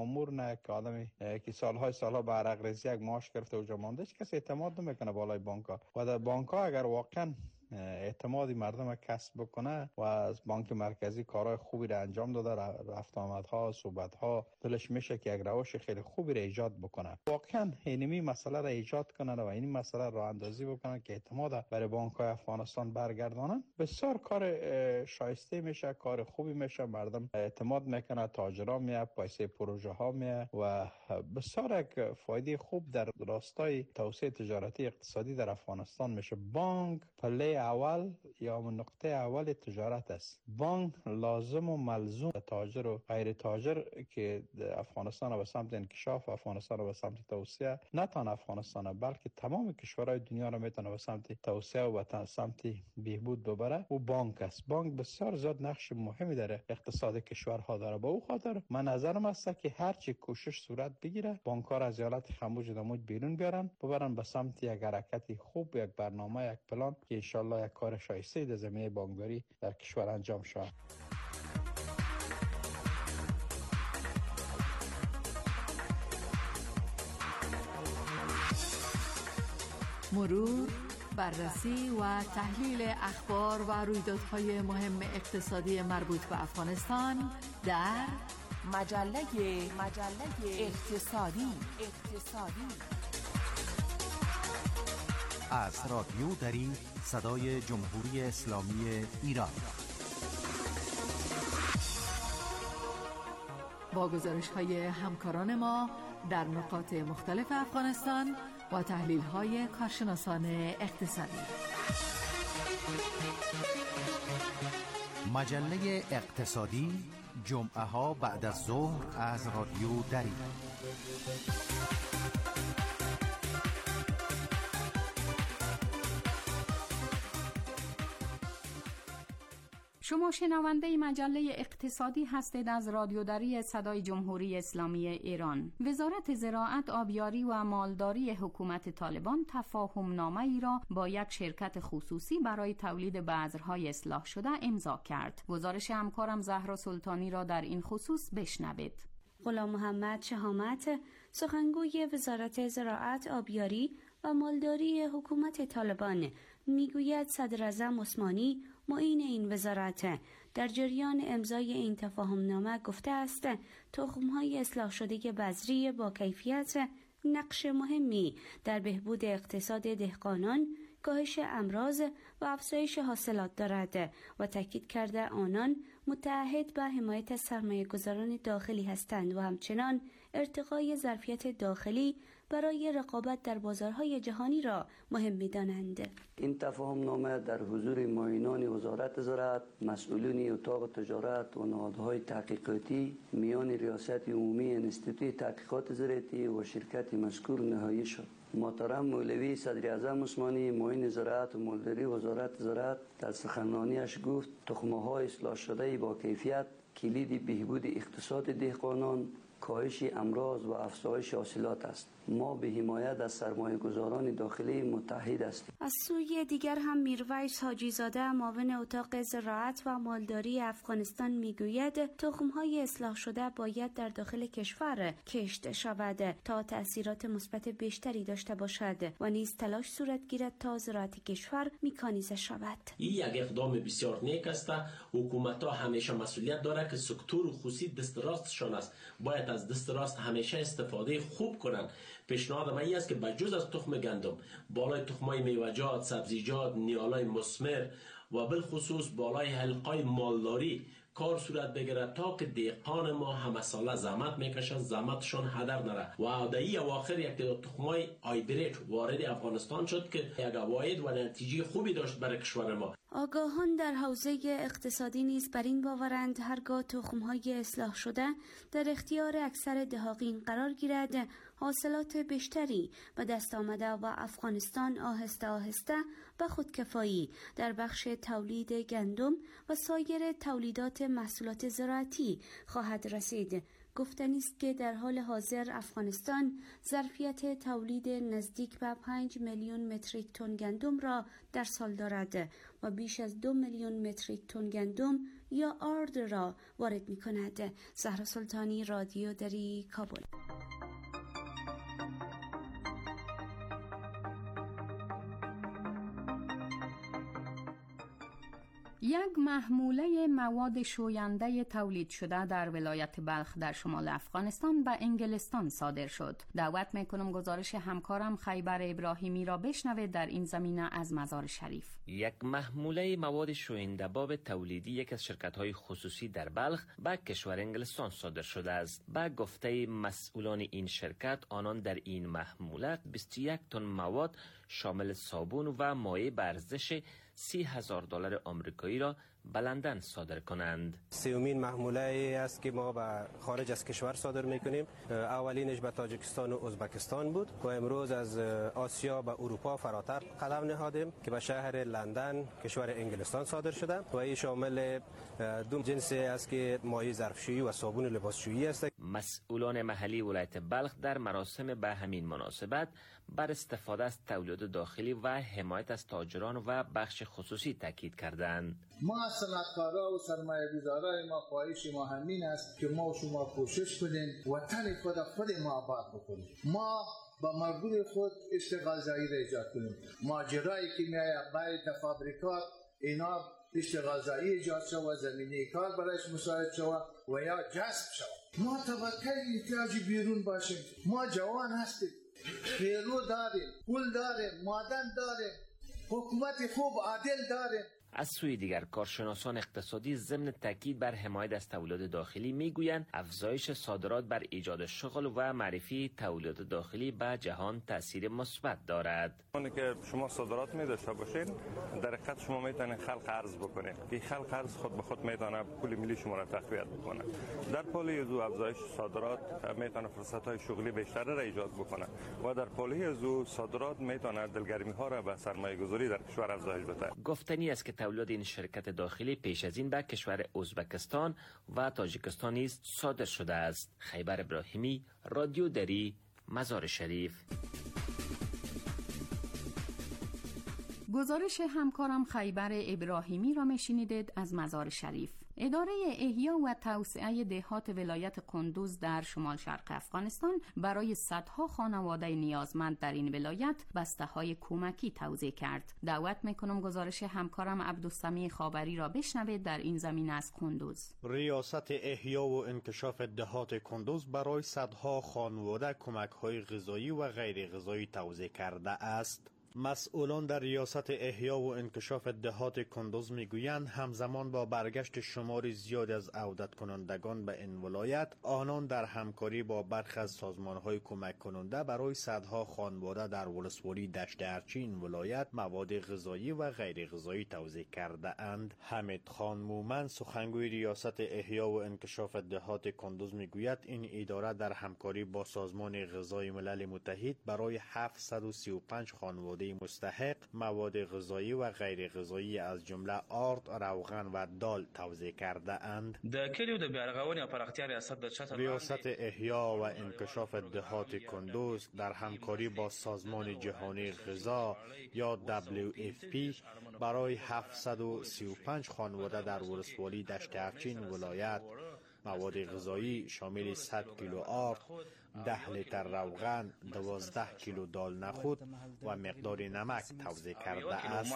بکنه که آدمی که سالها به عرق ریزی یک معاش گرفته اونجا مانده کسی اعتماد نمیکنه بالای بانک‌ها. و در بانک‌ها اگر واقعا اعتمادی مردم کسب بکنه و از بانک مرکزی کارهای خوبی را انجام داده، رفت آمدها، صحبتها، دلش میشه که یک روش خیلی خوبی را ایجاد بکنه، واقعا اینمی مسئله را ایجاد کنه و این مسئله را اندازی بکنه که اعتماد برای بانک‌های افغانستان برگردانن، بسیار کار شایسته میشه، کار خوبی میشه، مردم اعتماد میکنه، تاجرا میه، پیسه پروژه ها میه و بسیار یک فایده خوب در راستای توسعه تجارتی اقتصادی در افغانستان میشه. بانک پله اول یا نقطه اول تجارت است. بانک لازم و ملزوم تاجر و غیر تاجر که افغانستان را به سمت انکشاف، افغانستان را به سمت توسعه، نه تنها افغانستان بلکه تمام کشورهای دنیا را میتونه به سمت توسعه و به سمت بهبود ببره، و بانک است. بانک بسیار زیاد نقش مهمی در اقتصاد کشورها داره. به او خاطر من نظرم است که هر چی کوشش صورت بگیره بانک‌ها را از حالت خموج دموج بیرون بیارن، ببرن به سمت یک حرکت خوب، یک برنامه، یک پلان که ان شاء الله یک کار شایسته در زمینه بانکداری در کشور انجام شود. مرور، بررسی و تحلیل اخبار و رویدادهای مهم اقتصادی مربوط به افغانستان در مجله اقتصادی. از رادیو دری صدای جمهوری اسلامی ایران با گزارش‌های همکاران ما در نقاط مختلف افغانستان و تحلیل‌های کارشناسان اقتصادی. مجله اقتصادی جمعه ها بعد از ظهر از رادیو دری. شما شنونده مجله اقتصادی هستید از رادیو دری صدای جمهوری اسلامی ایران. وزارت زراعت، آبیاری و مالداری حکومت طالبان تفاهم نامه ای را با یک شرکت خصوصی برای تولید بذرهای اصلاح شده امضا کرد. گزارش همکارم زهرا سلطانی را در این خصوص بشنوید. غلام محمد شهامت، سخنگوی وزارت زراعت، آبیاری و مالداری حکومت طالبان، میگوید صدر اعظم عثمانی معین این وزارت در جریان امضای این تفاهمنامه گفته است تخم‌های اصلاح شده بذری با کیفیت نقش مهمی در بهبود اقتصاد دهقانان، کاهش امراض و افزایش حاصلات دارد و تاکید کرده آنان متعهد به حمایت سرمایه‌گذاران داخلی هستند و همچنان ارتقای ظرفیت داخلی برای رقابت در بازارهای جهانی را مهم می‌دانند. این تفاهم نامه در حضور معینان وزارت زراعت، مسئولین اتاق تجارت و نهادهای تحقیقاتی میان ریاست عمومی انستیتوی تحقیقات زراعتی و شرکت مذکور نهایی شد. محترم مولوی صدر اعظم عثمانی معین زراعت و مالداری وزارت زراعت در سخنرانیش گفت تخم‌های اصلاح شده با کیفیت کلید بهبود اقتصاد دهقانان، کاهش امراض و افزایش حاصلات است. ما به حمایت از سرمایه‌گذاران داخلی متحد هستیم. از سوی دیگر هم میرویس حاجی زاده، معاون اتاق زراعت و مالداری افغانستان، میگوید تخم‌های اصلاح شده باید در داخل کشور کشت شود تا تأثیرات مثبت بیشتری داشته باشد و نیز تلاش صورت گیرد تا زراعت کشور میکانیزه شود. این یک اقدام بسیار نیک است. حکومت‌ها همیشه مسئولیت داره که سکتور خصوصی دست راستشان است، باید از دست راست همیشه استفاده خوب کنند. پیشنهاد من است که بجز از تخم گندم، بالای تخمای میوه‌جات، سبزیجات، نیالای مثمر و بالخصوص بالای حلقای مالداری کار صورت بگیرد تا که دهقان ما همه ساله زحمت میکشند، زحمتشان هدر نره. و در این اواخر یک تخمای هایبرید وارد افغانستان شد که یک عواید و نتیجه خوبی داشت برای کشور ما. آگاهان در حوزه اقتصادی نیز بر این باورند هرگاه تخم‌های اصلاح شده در اختیار اکثر دهاقین قرار گیرد، حاصلات بیشتری به دست آمده و افغانستان آهسته آهسته به خودکفایی در بخش تولید گندم و سایر تولیدات محصولات زراعتی خواهد رسید. گفتنی است که در حال حاضر افغانستان ظرفیت تولید نزدیک به 5 میلیون متریک تن گندم را در سال دارد و بیش از 2 میلیون متریک تن گندم یا آرد را وارد می کند. زهرا سلطانی، رادیو دری، کابل. یک محموله مواد شوینده تولید شده در ولایت بلخ در شمال افغانستان به انگلستان صادر شد. دعوت میکنم گزارش همکارم خیبر ابراهیمی را بشنوید در این زمینه از مزار شریف. یک محموله مواد شوینده باب تولیدی یک از شرکت‌های خصوصی در بلخ به کشور انگلستان صادر شده است. به گفته مسئولان این شرکت، آنان در این محموله 21 تن مواد شامل صابون و مایع به ارزش $30,000 آمریکایی را به لندن صادر کنند. سومین محموله است که ما به خارج از کشور صادر میکنیم. اولینش به تاجیکستان و ازبکستان بود و امروز از آسیا به اروپا فراتر قدم نهادیم که به شهر لندن کشور انگلستان صادر شده و این شامل دو جنسی است که مایع ظرفشویی و صابون لباسشویی است. مسئولان محلی ولایت بلخ در مراسم به همین مناسبت بر استفاده از تولید داخلی و حمایت از تاجران و بخش خصوصی تاکید کردند. ما صنعتکارا و سرمایه‌گذارای ما خواهش ما همین است که ما و شما کوشش کنیم وطن خود ما آباد بکنیم. ما با مردم خود اشتغال زایی را ایجاد کنیم. ماجرایی که میآید باید در فابریکات اینا اشتغال زایی ایجاد شود، زمینه کار برایش مساعد شود و یا جذب شود. ما طبقه احتیاجی بیرون باشیم. ما جوان هستیم، نیرو داریم، پول داریم، معدن داریم، حکومت خوب عادل داریم. از سوی دیگر کارشناسان اقتصادی ضمن تاکید بر حمایت از تولید داخلی میگویند افزایش صادرات بر ایجاد شغل و معرفی تولید داخلی به جهان تاثیر مثبت دارد. اونی که شما صادرات می داشته باشین در حقیقت شما میتونید خلق ارز بکنید. این خلق ارز خود به خود میتونه پول ملی شما را تقویت بکنه. در پالی از افزایش صادرات میتونه فرصت‌های شغلی بیشتر را ایجاد بکنه و در پالی از صادرات میتونه دلگرمی ها را به سرمایه‌گذاری در کشور افزایش بده. گفتنی است که تولید این شرکت داخلی پیش از این به کشور ازبکستان و تاجیکستان نیز صادر شده است. خیبر ابراهیمی، رادیو دری، مزار شریف. گزارش همکارم خیبر ابراهیمی را میشنیدید از مزار شریف. اداره احیا و توسعه دهات ولایت کندوز در شمال شرق افغانستان برای صدها خانواده نیازمند در این ولایت بسته‌های کمکی توزیع کرد. دعوت میکنم گزارش همکارم عبدالسمیع خاوری را بشنوید در این زمینه از کندوز. ریاست احیا و انکشاف دهات کندوز برای صدها خانواده کمک‌های غذایی و غیر غذایی توزیع کرده است. مسئولان در ریاست احیا و انکشاف دهات کندوز میگویند همزمان با برگشت شمار زیاد از عودت کنندگان به این ولایت، آنان در همکاری با برخی از سازمان‌های کمک کننده برای صدها خانواده در ولسوالی دشت ارچی این ولایت مواد غذایی و غیر غذایی توزیع کرده اند. حمید خان مومن سخنگوی ریاست احیا و انکشاف دهات کندوز میگوید این اداره در همکاری با سازمان غذای ملل متحد برای 735 خانواده مستحق مواد غذایی و غیر غذایی از جمله آرد، روغن و دال توزیع کرده اند. ریاست احیا و انکشاف دهات کندوز در همکاری با سازمان جهانی غذا یا WFP برای 735 خانواده در ولسوالی دشت ارچین ولایت مواد غذایی شامل 100 کیلو آرد، 10 لیتر روغن، 12 کیلو دال نخود و مقدار نمک توزیع کرده است.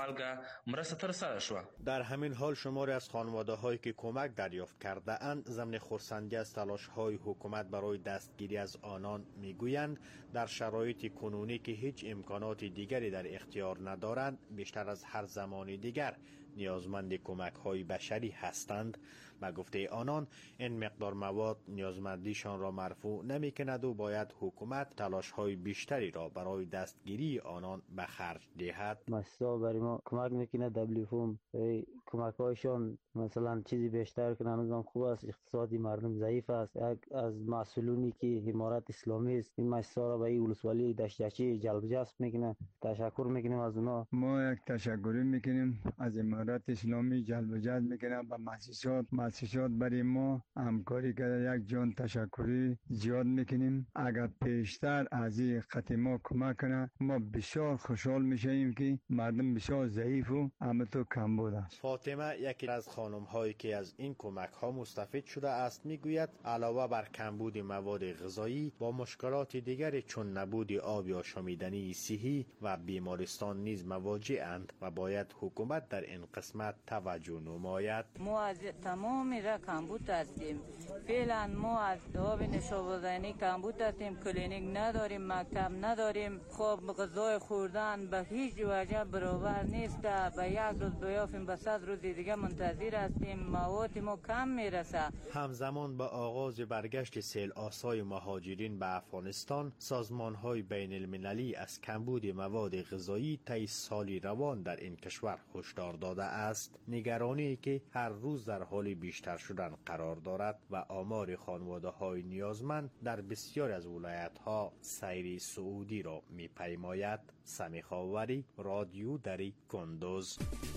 در همین حال شماری از خانواده هایی که کمک دریافت کرده اند ضمن خرسندی از تلاش های حکومت برای دستگیری از آنان میگویند در شرایط کنونی که هیچ امکانات دیگری در اختیار ندارند بیشتر از هر زمان دیگر نیازمند کمک های بشری هستند. به گفته آنان این مقدار مواد نیازمندیشان را مرفوع نمی کند و موضوع باید حکومت تلاش‌های بیشتری را برای دستگیری آنان به خرج دهد. مسئله برای ما کمک میکنه دبلیفوم کمک‌هایشان مثلا چیزی بیشتر کنن هم خوب است. اقتصادی مردم ضعیف است. یک از مسئولینی که امارت اسلامی است این مسئله را به این ولسوالی دشدشی جلب جذب میکنه. تشکر میکنیم از اونا. ما یک تشکری میکنیم از امارت اسلامی جلب جذب میکنه به مؤسسات برای ما همکاری کرده. یک جان تشکری زیاد میکنیم. اگر پیشتر از این خط ما کمک کنه ما بسیار خوشحال میشیم که مردم بسیار ضعیف و همتو کمبود است. فاطمه یکی از خانم هایی که از این کمک ها مستفید شده است میگوید علاوه بر کمبود مواد غذایی با مشکلات دیگری چون نبود آب یا آشامیدنی صحی و بیمارستان نیز مواجه‌اند و باید حکومت در این قسمت توجه نماید. ما از تمام را کمبود هستیم. فعلا ما از آب نوشابه‌زنی کمبود هستیم. کلینیک نداریم، مکتب نداریم. خب غذای خوردن به هیچ وجه برابر نیست. به یک روز بیافیم به 100 روز دیگه منتظر هستیم. مواد ما کم میرسه. همزمان با آغاز برگشت سیل آسای مهاجرین به افغانستان، سازمان‌های بین المللی از کمبود مواد غذایی طی سالی روان در این کشور هشدار داده است. نگرانی که هر روز در حال بیشتر شدن قرار دارد و آمار خانواده‌های نیازمند در بسیاری از ولایت‌ها سیر سعودی را می‌پیماید. سمیخاوری، رادیو دری، کندوز.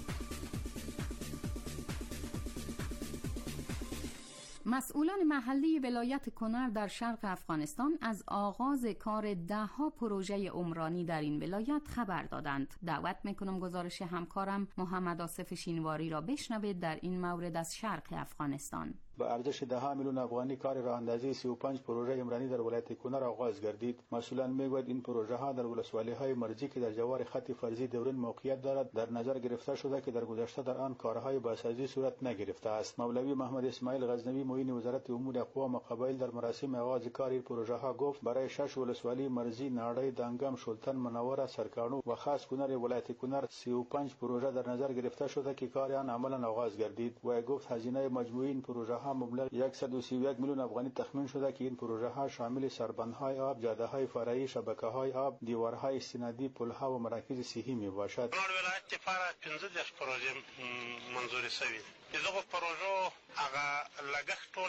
مسئولان محلی ولایت کنر در شرق افغانستان از آغاز کار 10 پروژه عمرانی در این ولایت خبر دادند. دعوت میکنم گزارش همکارم محمد آصف شینواری را بشنوید در این مورد از شرق افغانستان. با ارزش 10 میلیون افغانی کار راه اندازی 35 پروژه عمرانی در ولایت کنر آغاز گردید. مسئولان میگویند این پروژه ها در ولسوالی‌های مرزی که در جوار خط فرضی دورین موقعیت دارد در نظر گرفته شده که در گذشته در آن کارهای بازسازی صورت نگرفته است. مولوی محمد اسماعیل غزنوی معین وزارت امور اقوام و قبایل در مراسم آغاز کار این پروژه ها گفت برای 6 ولسوالی مرزی ناړی، دانگام، شلتن، منوره، سرکانو و خاص کنر ولایت کنر 35 پروژه در نظر گرفته شده که کار آن عملا آغاز گردید. و گفت هزینه مجموعی این پروژه مبلغ 131 میلیون افغانی تخمین شده که این پروژه ها شامل سربندهای آب، جاده‌های فرعی، شبکه‌های آب، دیوارهای استنادی، پل‌ها و مراکز صحی می باشد. ولایت لپاره 15 پروژې منظور شوي دي. دغه پروژو هغه لګښت ټول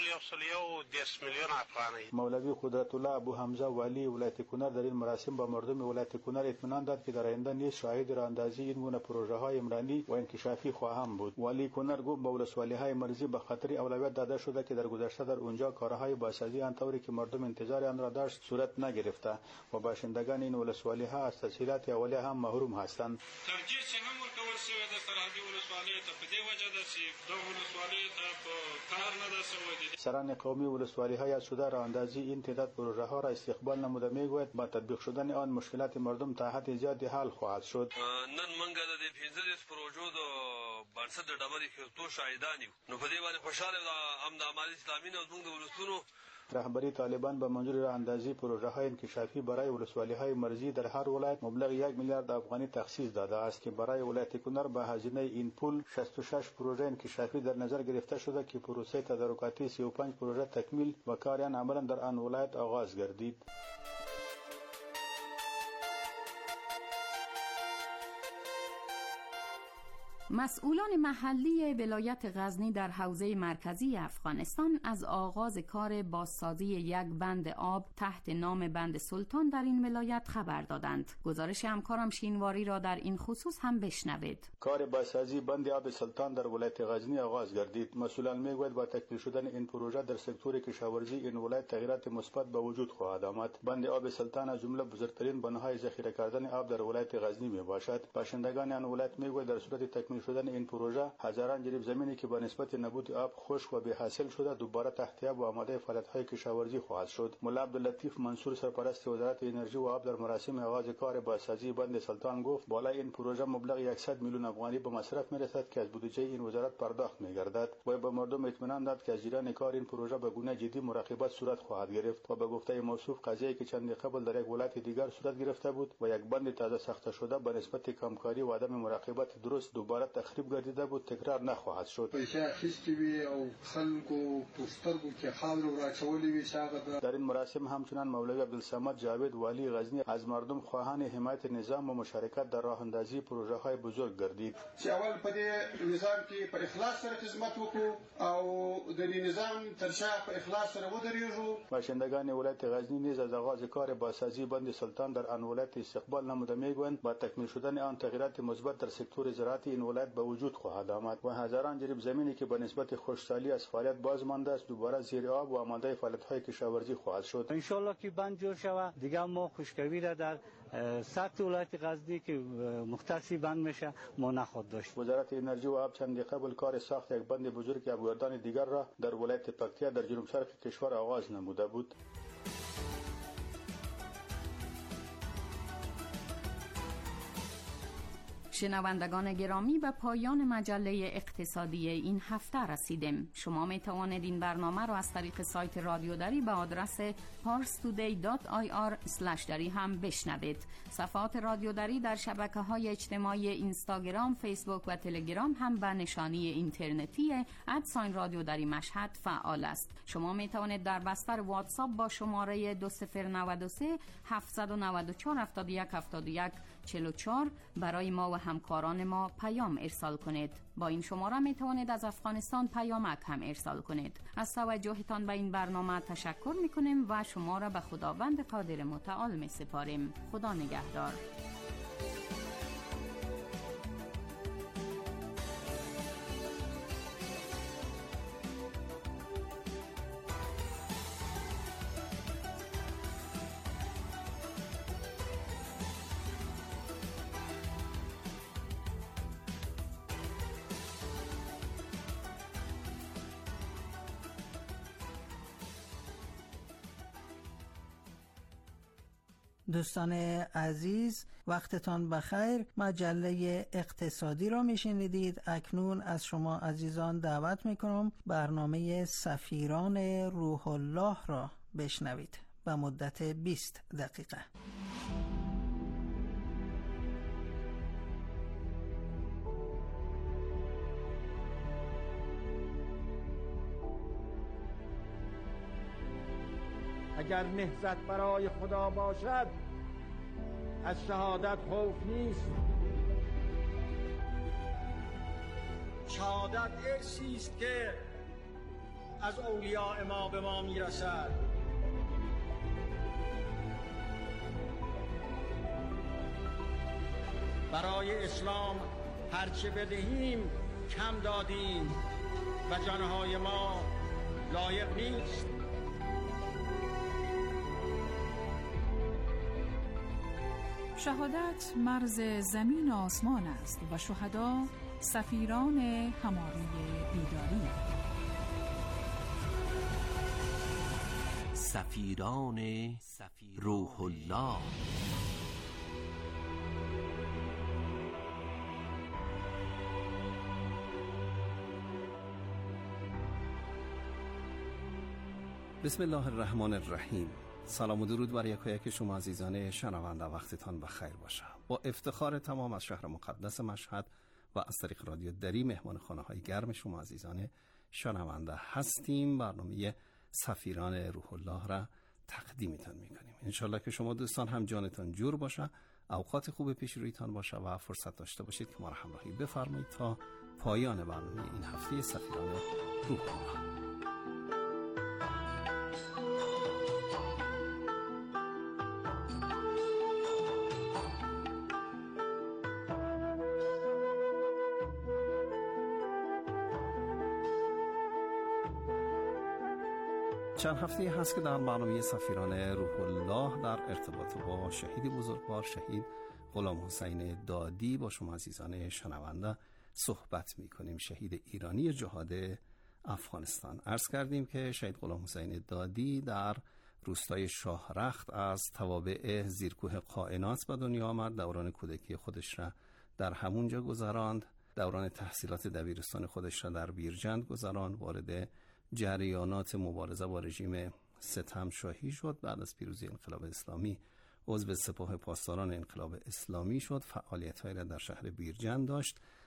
110 میلیون افغانۍ. مولوی قدرت الله ابو حمزه والی ولایت کنر در این مراسم با مردم ولایت کنر اطمینان داد که در آینده نیز شاهد راهاندازی این گونه پروژه های عمرانی و انکشافی خواهم بود. والی کنر گفت به ولسوالی‌های مرزی به خاطر اولویت داده شده که در گذشته در اونجا کارهای بازسازی آنطوری که مردم انتظار آن را داشت صورت نگرفته و باشندگان این ولسوالی‌ها از تسهیلات اولیه هم محروم هستند. ترجیح چې هم ورکول شوی د سرحدي ولسوالیو ته په دې وجه ده چې دغه ولسوالیو ته په کار نه ده شوی. سران قومی ولسوالی‌های از شده راهاندازی این تعداد پروژه ها را استقبال نموده میگوید با تطبیق شدن آن مشکلات مردم تا حد زیادی حل خواهد شد. نن منګه د 15 پروژو د بنسټ د ډبرې خېټو شاهدان یو نو په دې باندې خوشاله هم د عمل اسلامي او موږ د ولسونو رهبری طالبان به منظور راه اندازی پروژه های انکشافی برای ولسوالی های مرزی در هر ولایت مبلغ 1 میلیارد افغانی تخصیص داده است که برای ولایت کنر به هزینه این پول 66 پروژه انکشافی در نظر گرفته شده که پروسه تدارکاتی 35 پروژه تکمیل و کار آن عملا در آن ولایت آغاز گردید. مسئولان محلی ولایت غزنی در حوزه مرکزی افغانستان از آغاز کار بازسازی یک بند آب تحت نام بند سلطان در این ولایت خبر دادند. گزارش همکارم شینواری را در این خصوص هم بشنوید. کار بازسازی بند آب سلطان در ولایت غزنی آغاز گردید. مسئولان میگویند با تکمیل شدن این پروژه در سکتور کشاورزی این ولایت تغییرات مثبت به وجود خواهد آمد. بند آب سلطان از جمله بزرگترین بناهای ذخیره کردن آب در ولایت غزنی می باشد. باشندگان آن ولایت میگویند در صورت تکمیل شدن این پروژه هزاران جریب زمینی که به نسبت نبود آب خشک و بی‌حاصل شده دوباره تحت آب و آماده فعالیت‌های کشاورزی خواهد شد. ملا عبداللطیف منصور سرپرست وزارت انرژی و آب در مراسم آغاز کار بازسازی بند سلطان گفت بالای این پروژه مبلغ 100 میلیون افغانی به مصرف می‌رسد که از بودجه این وزارت پرداخت می‌گردد و به مردم اطمینان داد که از جریان کار این پروژه به گونه جدی مراقبت صورت خواهد گرفت و به گفته موصوف قضیه‌ای که چند قبل در یک ولایت دیگر صورت گرفته بود و یک بند تازه ساخته شده به نسبت کمکاری و عدم مراقبت درست دوباره عبارت تخریب گردیده بود تکرار نخواهد شد. پیسې اخیستې وي او خلکو په سترګو کې خاورې وراچولې وي چې هغه در این مراسم همچنان مولوی عبدالصمد جاوید والی غزنی از مردم خواهان حمایت نظام و مشارکت در راه اندازی پروژه های بزرگ گردید. چې اول په دې نظام کې په اخلاص سره خدمت وکړو او د نظام تر شا په اخلاص سره ودرېږو. باشندگان ولایت غزنی نیز از آغاز کار بازسازی بند سلطان در آن ولایت استقبال نموده میگویند با تکمیل شدن آن تغییرات مثبت در سکتور زراعتی این ولایت به وجود خواهد آمد و هزاران جریب زمینی که به نسبت خشکسالی از فعالیت باز مانده است دوباره زیر آب و آماده فعالیت‌های کشاورزی خواهد شد. ان شاء الله که بند جور شود دیگه ما خشکوی را در سطح ولایت غزنی که مختص بند میشه ما نخواهد داشت. وزارت انرژی و آب چندی قبل کار ساخت یک بند بزرگ آبگردان دیگر را در ولایت پکتیا در جنوب شرق کشور آغاز نموده بود. شنوندگان گرامی به پایان مجله اقتصادی این هفته رسیدیم. شما می توانید این برنامه را از طریق سایت رادیو دری به آدرس parstoday.ir/dari هم بشنوید. صفحات رادیو دری در شبکه‌های اجتماعی اینستاگرام، فیسبوک و تلگرام هم به نشانی اینترنتی @رادیو دری مشهد فعال است. شما می توانید در بستر واتساپ با شماره 2093 794 71 71 44 برای ما و همکاران ما پیام ارسال کنید. با این شماره می توانید از افغانستان پیامک هم ارسال کنید. از توجهتان به این برنامه تشکر می کنیم و شما را به خداوند قادر متعال می سپاریم. خدا نگهدار. دوستان عزیز وقتتان بخیر. مجله اقتصادی را میشنیدید. اکنون از شما عزیزان دعوت میکنم برنامه سفیران روح الله را بشنوید به مدت 20 دقیقه. اگر نهضت برای خدا باشد از شهادت خوف نیست. شهادت ارثی است که از اولیاء ما به ما میرسد. برای اسلام هرچه بدهیم کم دادیم و جانهای ما لایق نیست. شهادت مرز زمین و آسمان است و شهدا سفیران هماری بیداری. سفیران روح الله. بسم الله الرحمن الرحیم. سلام و درود بر یکایک شما عزیزان شنونده. وقتتان بخیر باشه. با افتخار تمام از شهر مقدس مشهد و از طریق رادیو دری مهمان خانه های گرم شما عزیزان شنونده هستیم. برنامه سفیران روح الله را تقدیمتان میکنیم. انشالله که شما دوستان هم جانتان جور باشه، اوقات خوب پیش رویتان باشه و فرصت داشته باشید که ما را همراهی بفرمایید تا پایان برنامه این هفته سفیران روح الله. چند هفته هست که در برنامه سفیران روح الله در ارتباط با شهید بزرگوار شهید غلام حسین دادی با شما عزیزان شنونده صحبت می کنیم. شهید ایرانی جهاد افغانستان. عرض کردیم که شهید غلام حسین دادی در روستای شاهرخت از توابع زیرکوه قائنات به دنیا آمد. دوران کودکی خودش را در همونجا گذراند. دوران تحصیلات دبیرستان خودش را در بیرجند گذراند. وارد جریانات مبارزه با رژیم ستم شاهی شد. بعد از پیروزی انقلاب اسلامی عضو سپاه پاسداران انقلاب اسلامی شد. فعالیت‌هایی را در شهر بیرجند داشت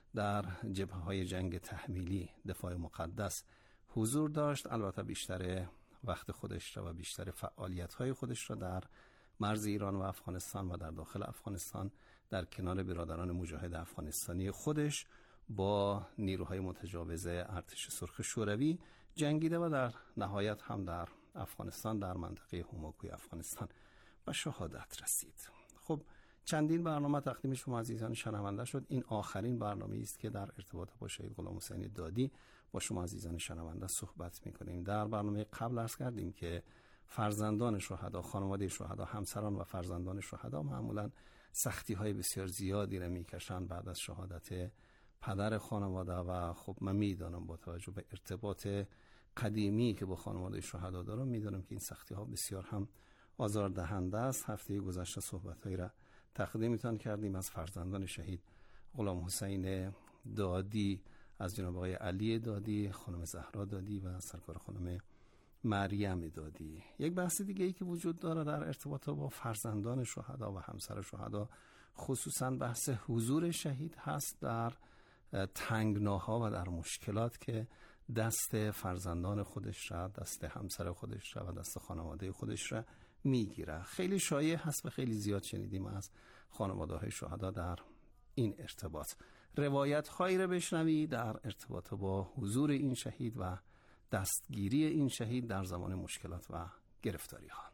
در جبهه‌های جنگ تحمیلی دفاع مقدس حضور داشت. البته بیشتر وقت خودش را و بیشتر فعالیت‌های خودش را در مرز ایران و افغانستان و در داخل افغانستان در کنار برادران مجاهد افغانستانی خودش با نیروهای متجاوز ارتش سرخ شوروی جنگیده و در نهایت هم در افغانستان در منطقه هوماکوی افغانستان و شهادت رسید. خب چندین برنامه تقدیم شما عزیزان شنونده شد. این آخرین برنامه است که در ارتباط با شهید غلام حسین دادی با شما عزیزان شنونده صحبت می‌کنیم. در برنامه قبل عرض کردیم که فرزندان شهدا، خانواده شهدا، همسران و فرزندان شهدا معمولاً سختی‌های بسیار زیادی را می‌کشند بعد از شهادت پدر خانواده و خب من می‌دانم با توجه به ارتباط قدیمی که با خانواده شهدا دارم می‌دانم که این سختی‌ها بسیار هم آزاردهنده است. هفته گذشته صحبت‌هایی را تقدیمتان کردیم از فرزندان شهید غلام حسین دادی، از جناب آقای علی دادی، خانم زهرا دادی و سرکار خانم مریم دادی. یک بحث دیگه ای که وجود داره در ارتباط با فرزندان شهدا و همسر شهدا، خصوصا بحث حضور شهید هست در تنگناها و در مشکلات که دست فرزندان خودش را، دست همسر خودش را و دست خانواده خودش را میگیره. خیلی شایع هست و خیلی زیاد شنیدیم از خانواده‌های شهدا در این ارتباط. روایت هایی را بشنوی در ارتباط با حضور این شهید و دستگیری این شهید در زمان مشکلات و گرفتاری ها.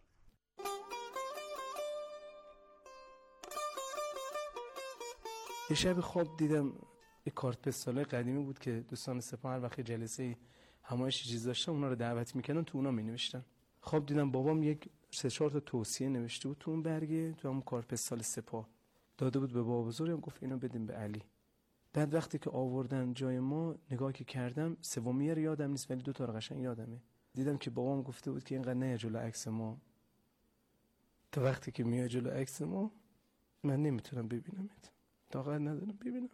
یه شب خواب دیدم یک کارت پستال قدیمی بود که دوستان سپاه هر وقت جلسه همایش چیز داشتن اونا رو دعوت میکنن تو اونا مینوشتن. خواب دیدم بابام یک 3-4 تا توصیه نوشته بود تو اون برگه، تو همون کارت پستال سپاه داده بود به بابا بزرگم، گفت اینو بدیم به علی. بعد وقتی که آوردن جای ما نگاه که کردم، سومیه رو یادم نیست ولی 2 تا رو قشنگ یادمه. دیدم که بابام گفته بود که اینقدر نه جلو عکس ما، تا وقتی که میای جلو عکس ما من نمیتونم ببینمت، طاقت ندارم ببینمت.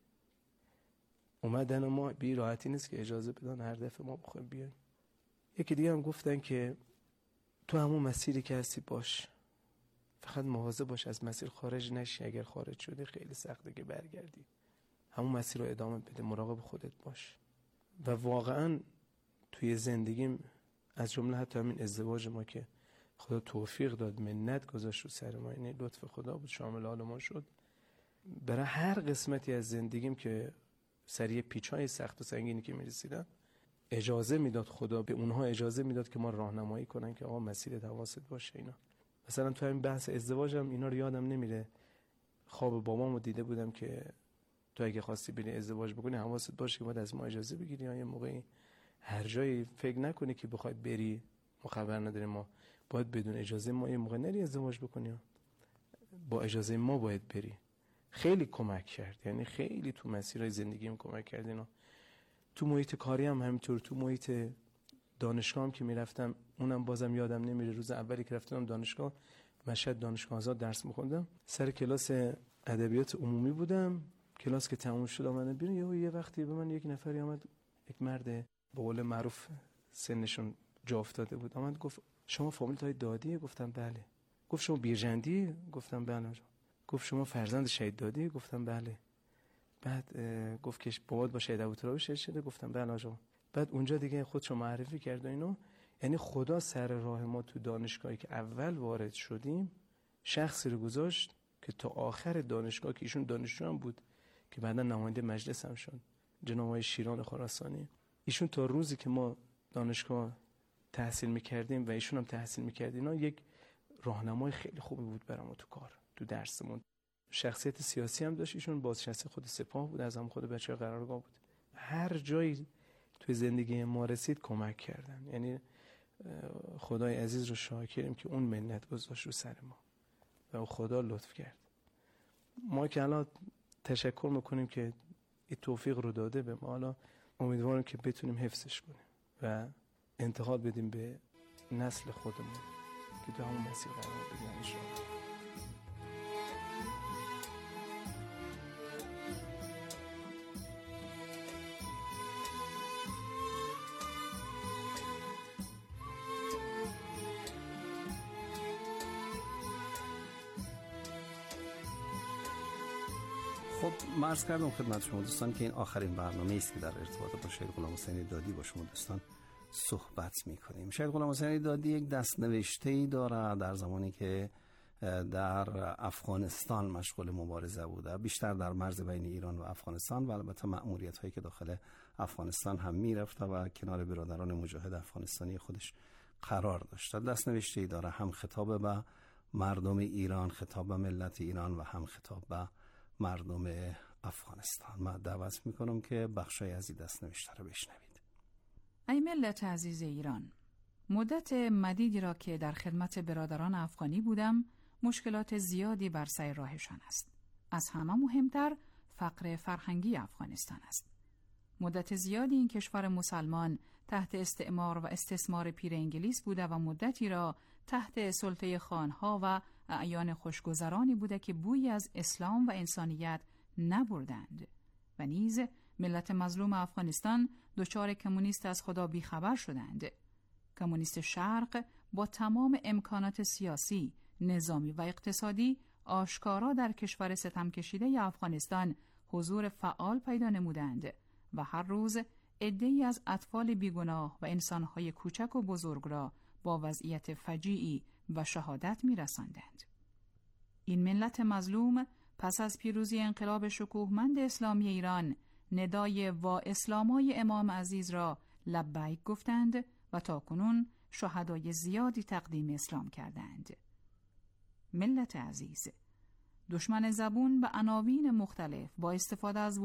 اومدن ما بی راحتی نیست که اجازه بدن هر دفعه ما بخوایم بیایم. یکی دیگه هم گفتن که تو همون مسیری که هستی باش، فقط مواظب باش از مسیر خارج نشی، اگر خارج شدی خیلی سخته که برگردی. همون مسیر رو ادامه بده، مراقب خودت باش. و واقعا توی زندگیم از جمله حتی همین ازدواج ما که خدا توفیق داد، منت گذاشت رو سر ما، یعنی لطف خدا بود، شامل حال ما شد. برای هر قسمتی از زندگیم که سری پیچ‌های سخت و سنگینی که می‌رسیدن اجازه میداد، خدا به اونها اجازه میداد که ما راهنمایی کنن که آقا مسیر حواست باشه. اینا مثلا تو همین بحث ازدواجم اینا رو یادم نمیره. خواب بابامو دیده بودم که تو اگه خواستی بری ازدواج بکنی حواست باشه که باید از ما اجازه بگیری، یا یه موقعی هر جایی فکر نکنی که بخوای بری ما خبر نداریم، ما باید بدون اجازه ما یه موقع نری ازدواج بکنی، با اجازه ما باید بری. خیلی کمک کرد، یعنی خیلی تو مسیرهای زندگیم کمک کرد اینا. تو محیط کاری هم همینطور، تو محیط دانشگاه هم که میرفتم اونم بازم یادم نمیره. روز اولی که رفتم دانشگاه، مشهد دانشگاه آزاد درس می‌خوندم، سر کلاس ادبیات عمومی بودم. کلاس که تموم شد آمدم بیرون، یه وقتی به من یک نفری آمد، یک مرد به قول معروف سنشون جا افتاده بود، آمد گفت شما فامیلتای دادی؟ گفتم بله. گفت شما بیرجندی؟ گفتم بله. گفت شما فرزند شهید دادی؟ گفتم بله. بعد گفت که بابات با شهید ابوتراب شهید شده؟ گفتم بله آقا. بعد اونجا دیگه خودشو معرفی کرد و اینو. یعنی خدا سر راه ما تو دانشگاهی که اول وارد شدیم شخصی رو گذاشت که تا آخر دانشگاه، که ایشون دانشجو هم بود که بعدا نماینده مجلس هم شد، جناب آقای شیران خراسانی، ایشون تا روزی که ما دانشگاه تحصیل می‌کردیم و ایشون هم تحصیل می‌کرد، اینا یک راهنمای خیلی خوبی بود برام تو کار، تو درسمون. شخصیت سیاسی هم داشت، ایشون بازنشسته خود سپاه بود، از هم خود بچه‌ها قرارگاه بود. هر جایی توی زندگی ما رسید کمک کردن. یعنی خدای عزیز رو شاکریم که اون منت گذاشت رو سر ما و خدا لطف کرد. ما که الان تشکر میکنیم که این توفیق رو داده به ما، الان امیدواریم که بتونیم حفظش کنیم و انتقال بدیم به نسل خودمون که تو همون مسیر قرار بگیرن ان شاءالله. خب خب عرض کردم خدمت شما دوستان که این آخرین برنامه است که در ارتباط با شهید غلام حسین دادی با شما دوستان صحبت می‌کنیم. شهید غلام حسین دادی یک دست‌نوشته‌ای دارد در زمانی که در افغانستان مشغول مبارزه بوده، بیشتر در مرز بین ایران و افغانستان و البته مأموریت‌هایی که داخل افغانستان هم می‌رفته و کنار برادران مجاهد افغانستانی خودش قرار داشته. دست‌نوشته‌ای داره، هم خطاب به مردم ایران، خطاب به ملت ایران و هم خطاب به مردم افغانستان. من دعوت می‌کنم که بخشای از این دست‌نوشته رو بشنوید. ای ملت عزیز ایران، مدت مدیدی را که در خدمت برادران افغانی بودم، مشکلات زیادی بر سر راهشان است. از همه مهمتر فقر فرهنگی افغانستان است. مدت زیادی این کشور مسلمان تحت استعمار و استثمار پیر انگلیس بوده و مدتی را تحت سلطه خانها و اعیان خوشگذرانی بوده که بویی از اسلام و انسانیت نبردند و نیز ملت مظلوم افغانستان دچار کمونیست از خدا بیخبر شدند. کمونیست شرق با تمام امکانات سیاسی، نظامی و اقتصادی آشکارا در کشور ستم کشیده افغانستان حضور فعال پیدا نمودند و هر روز عده‌ای از اطفال بیگناه و انسانهای کوچک و بزرگ را با وضعیت فجیعی و شهادت می‌رساندند. این ملت مظلوم پس از پیروزی انقلاب شکوهمند اسلامی ایران ندای وا اسلامای امام عزیز را لبیک گفتند و تاکنون شهدای زیادی تقدیم اسلام کردند. ملت عزیز، دشمن زبون به عناوین مختلف با استفاده از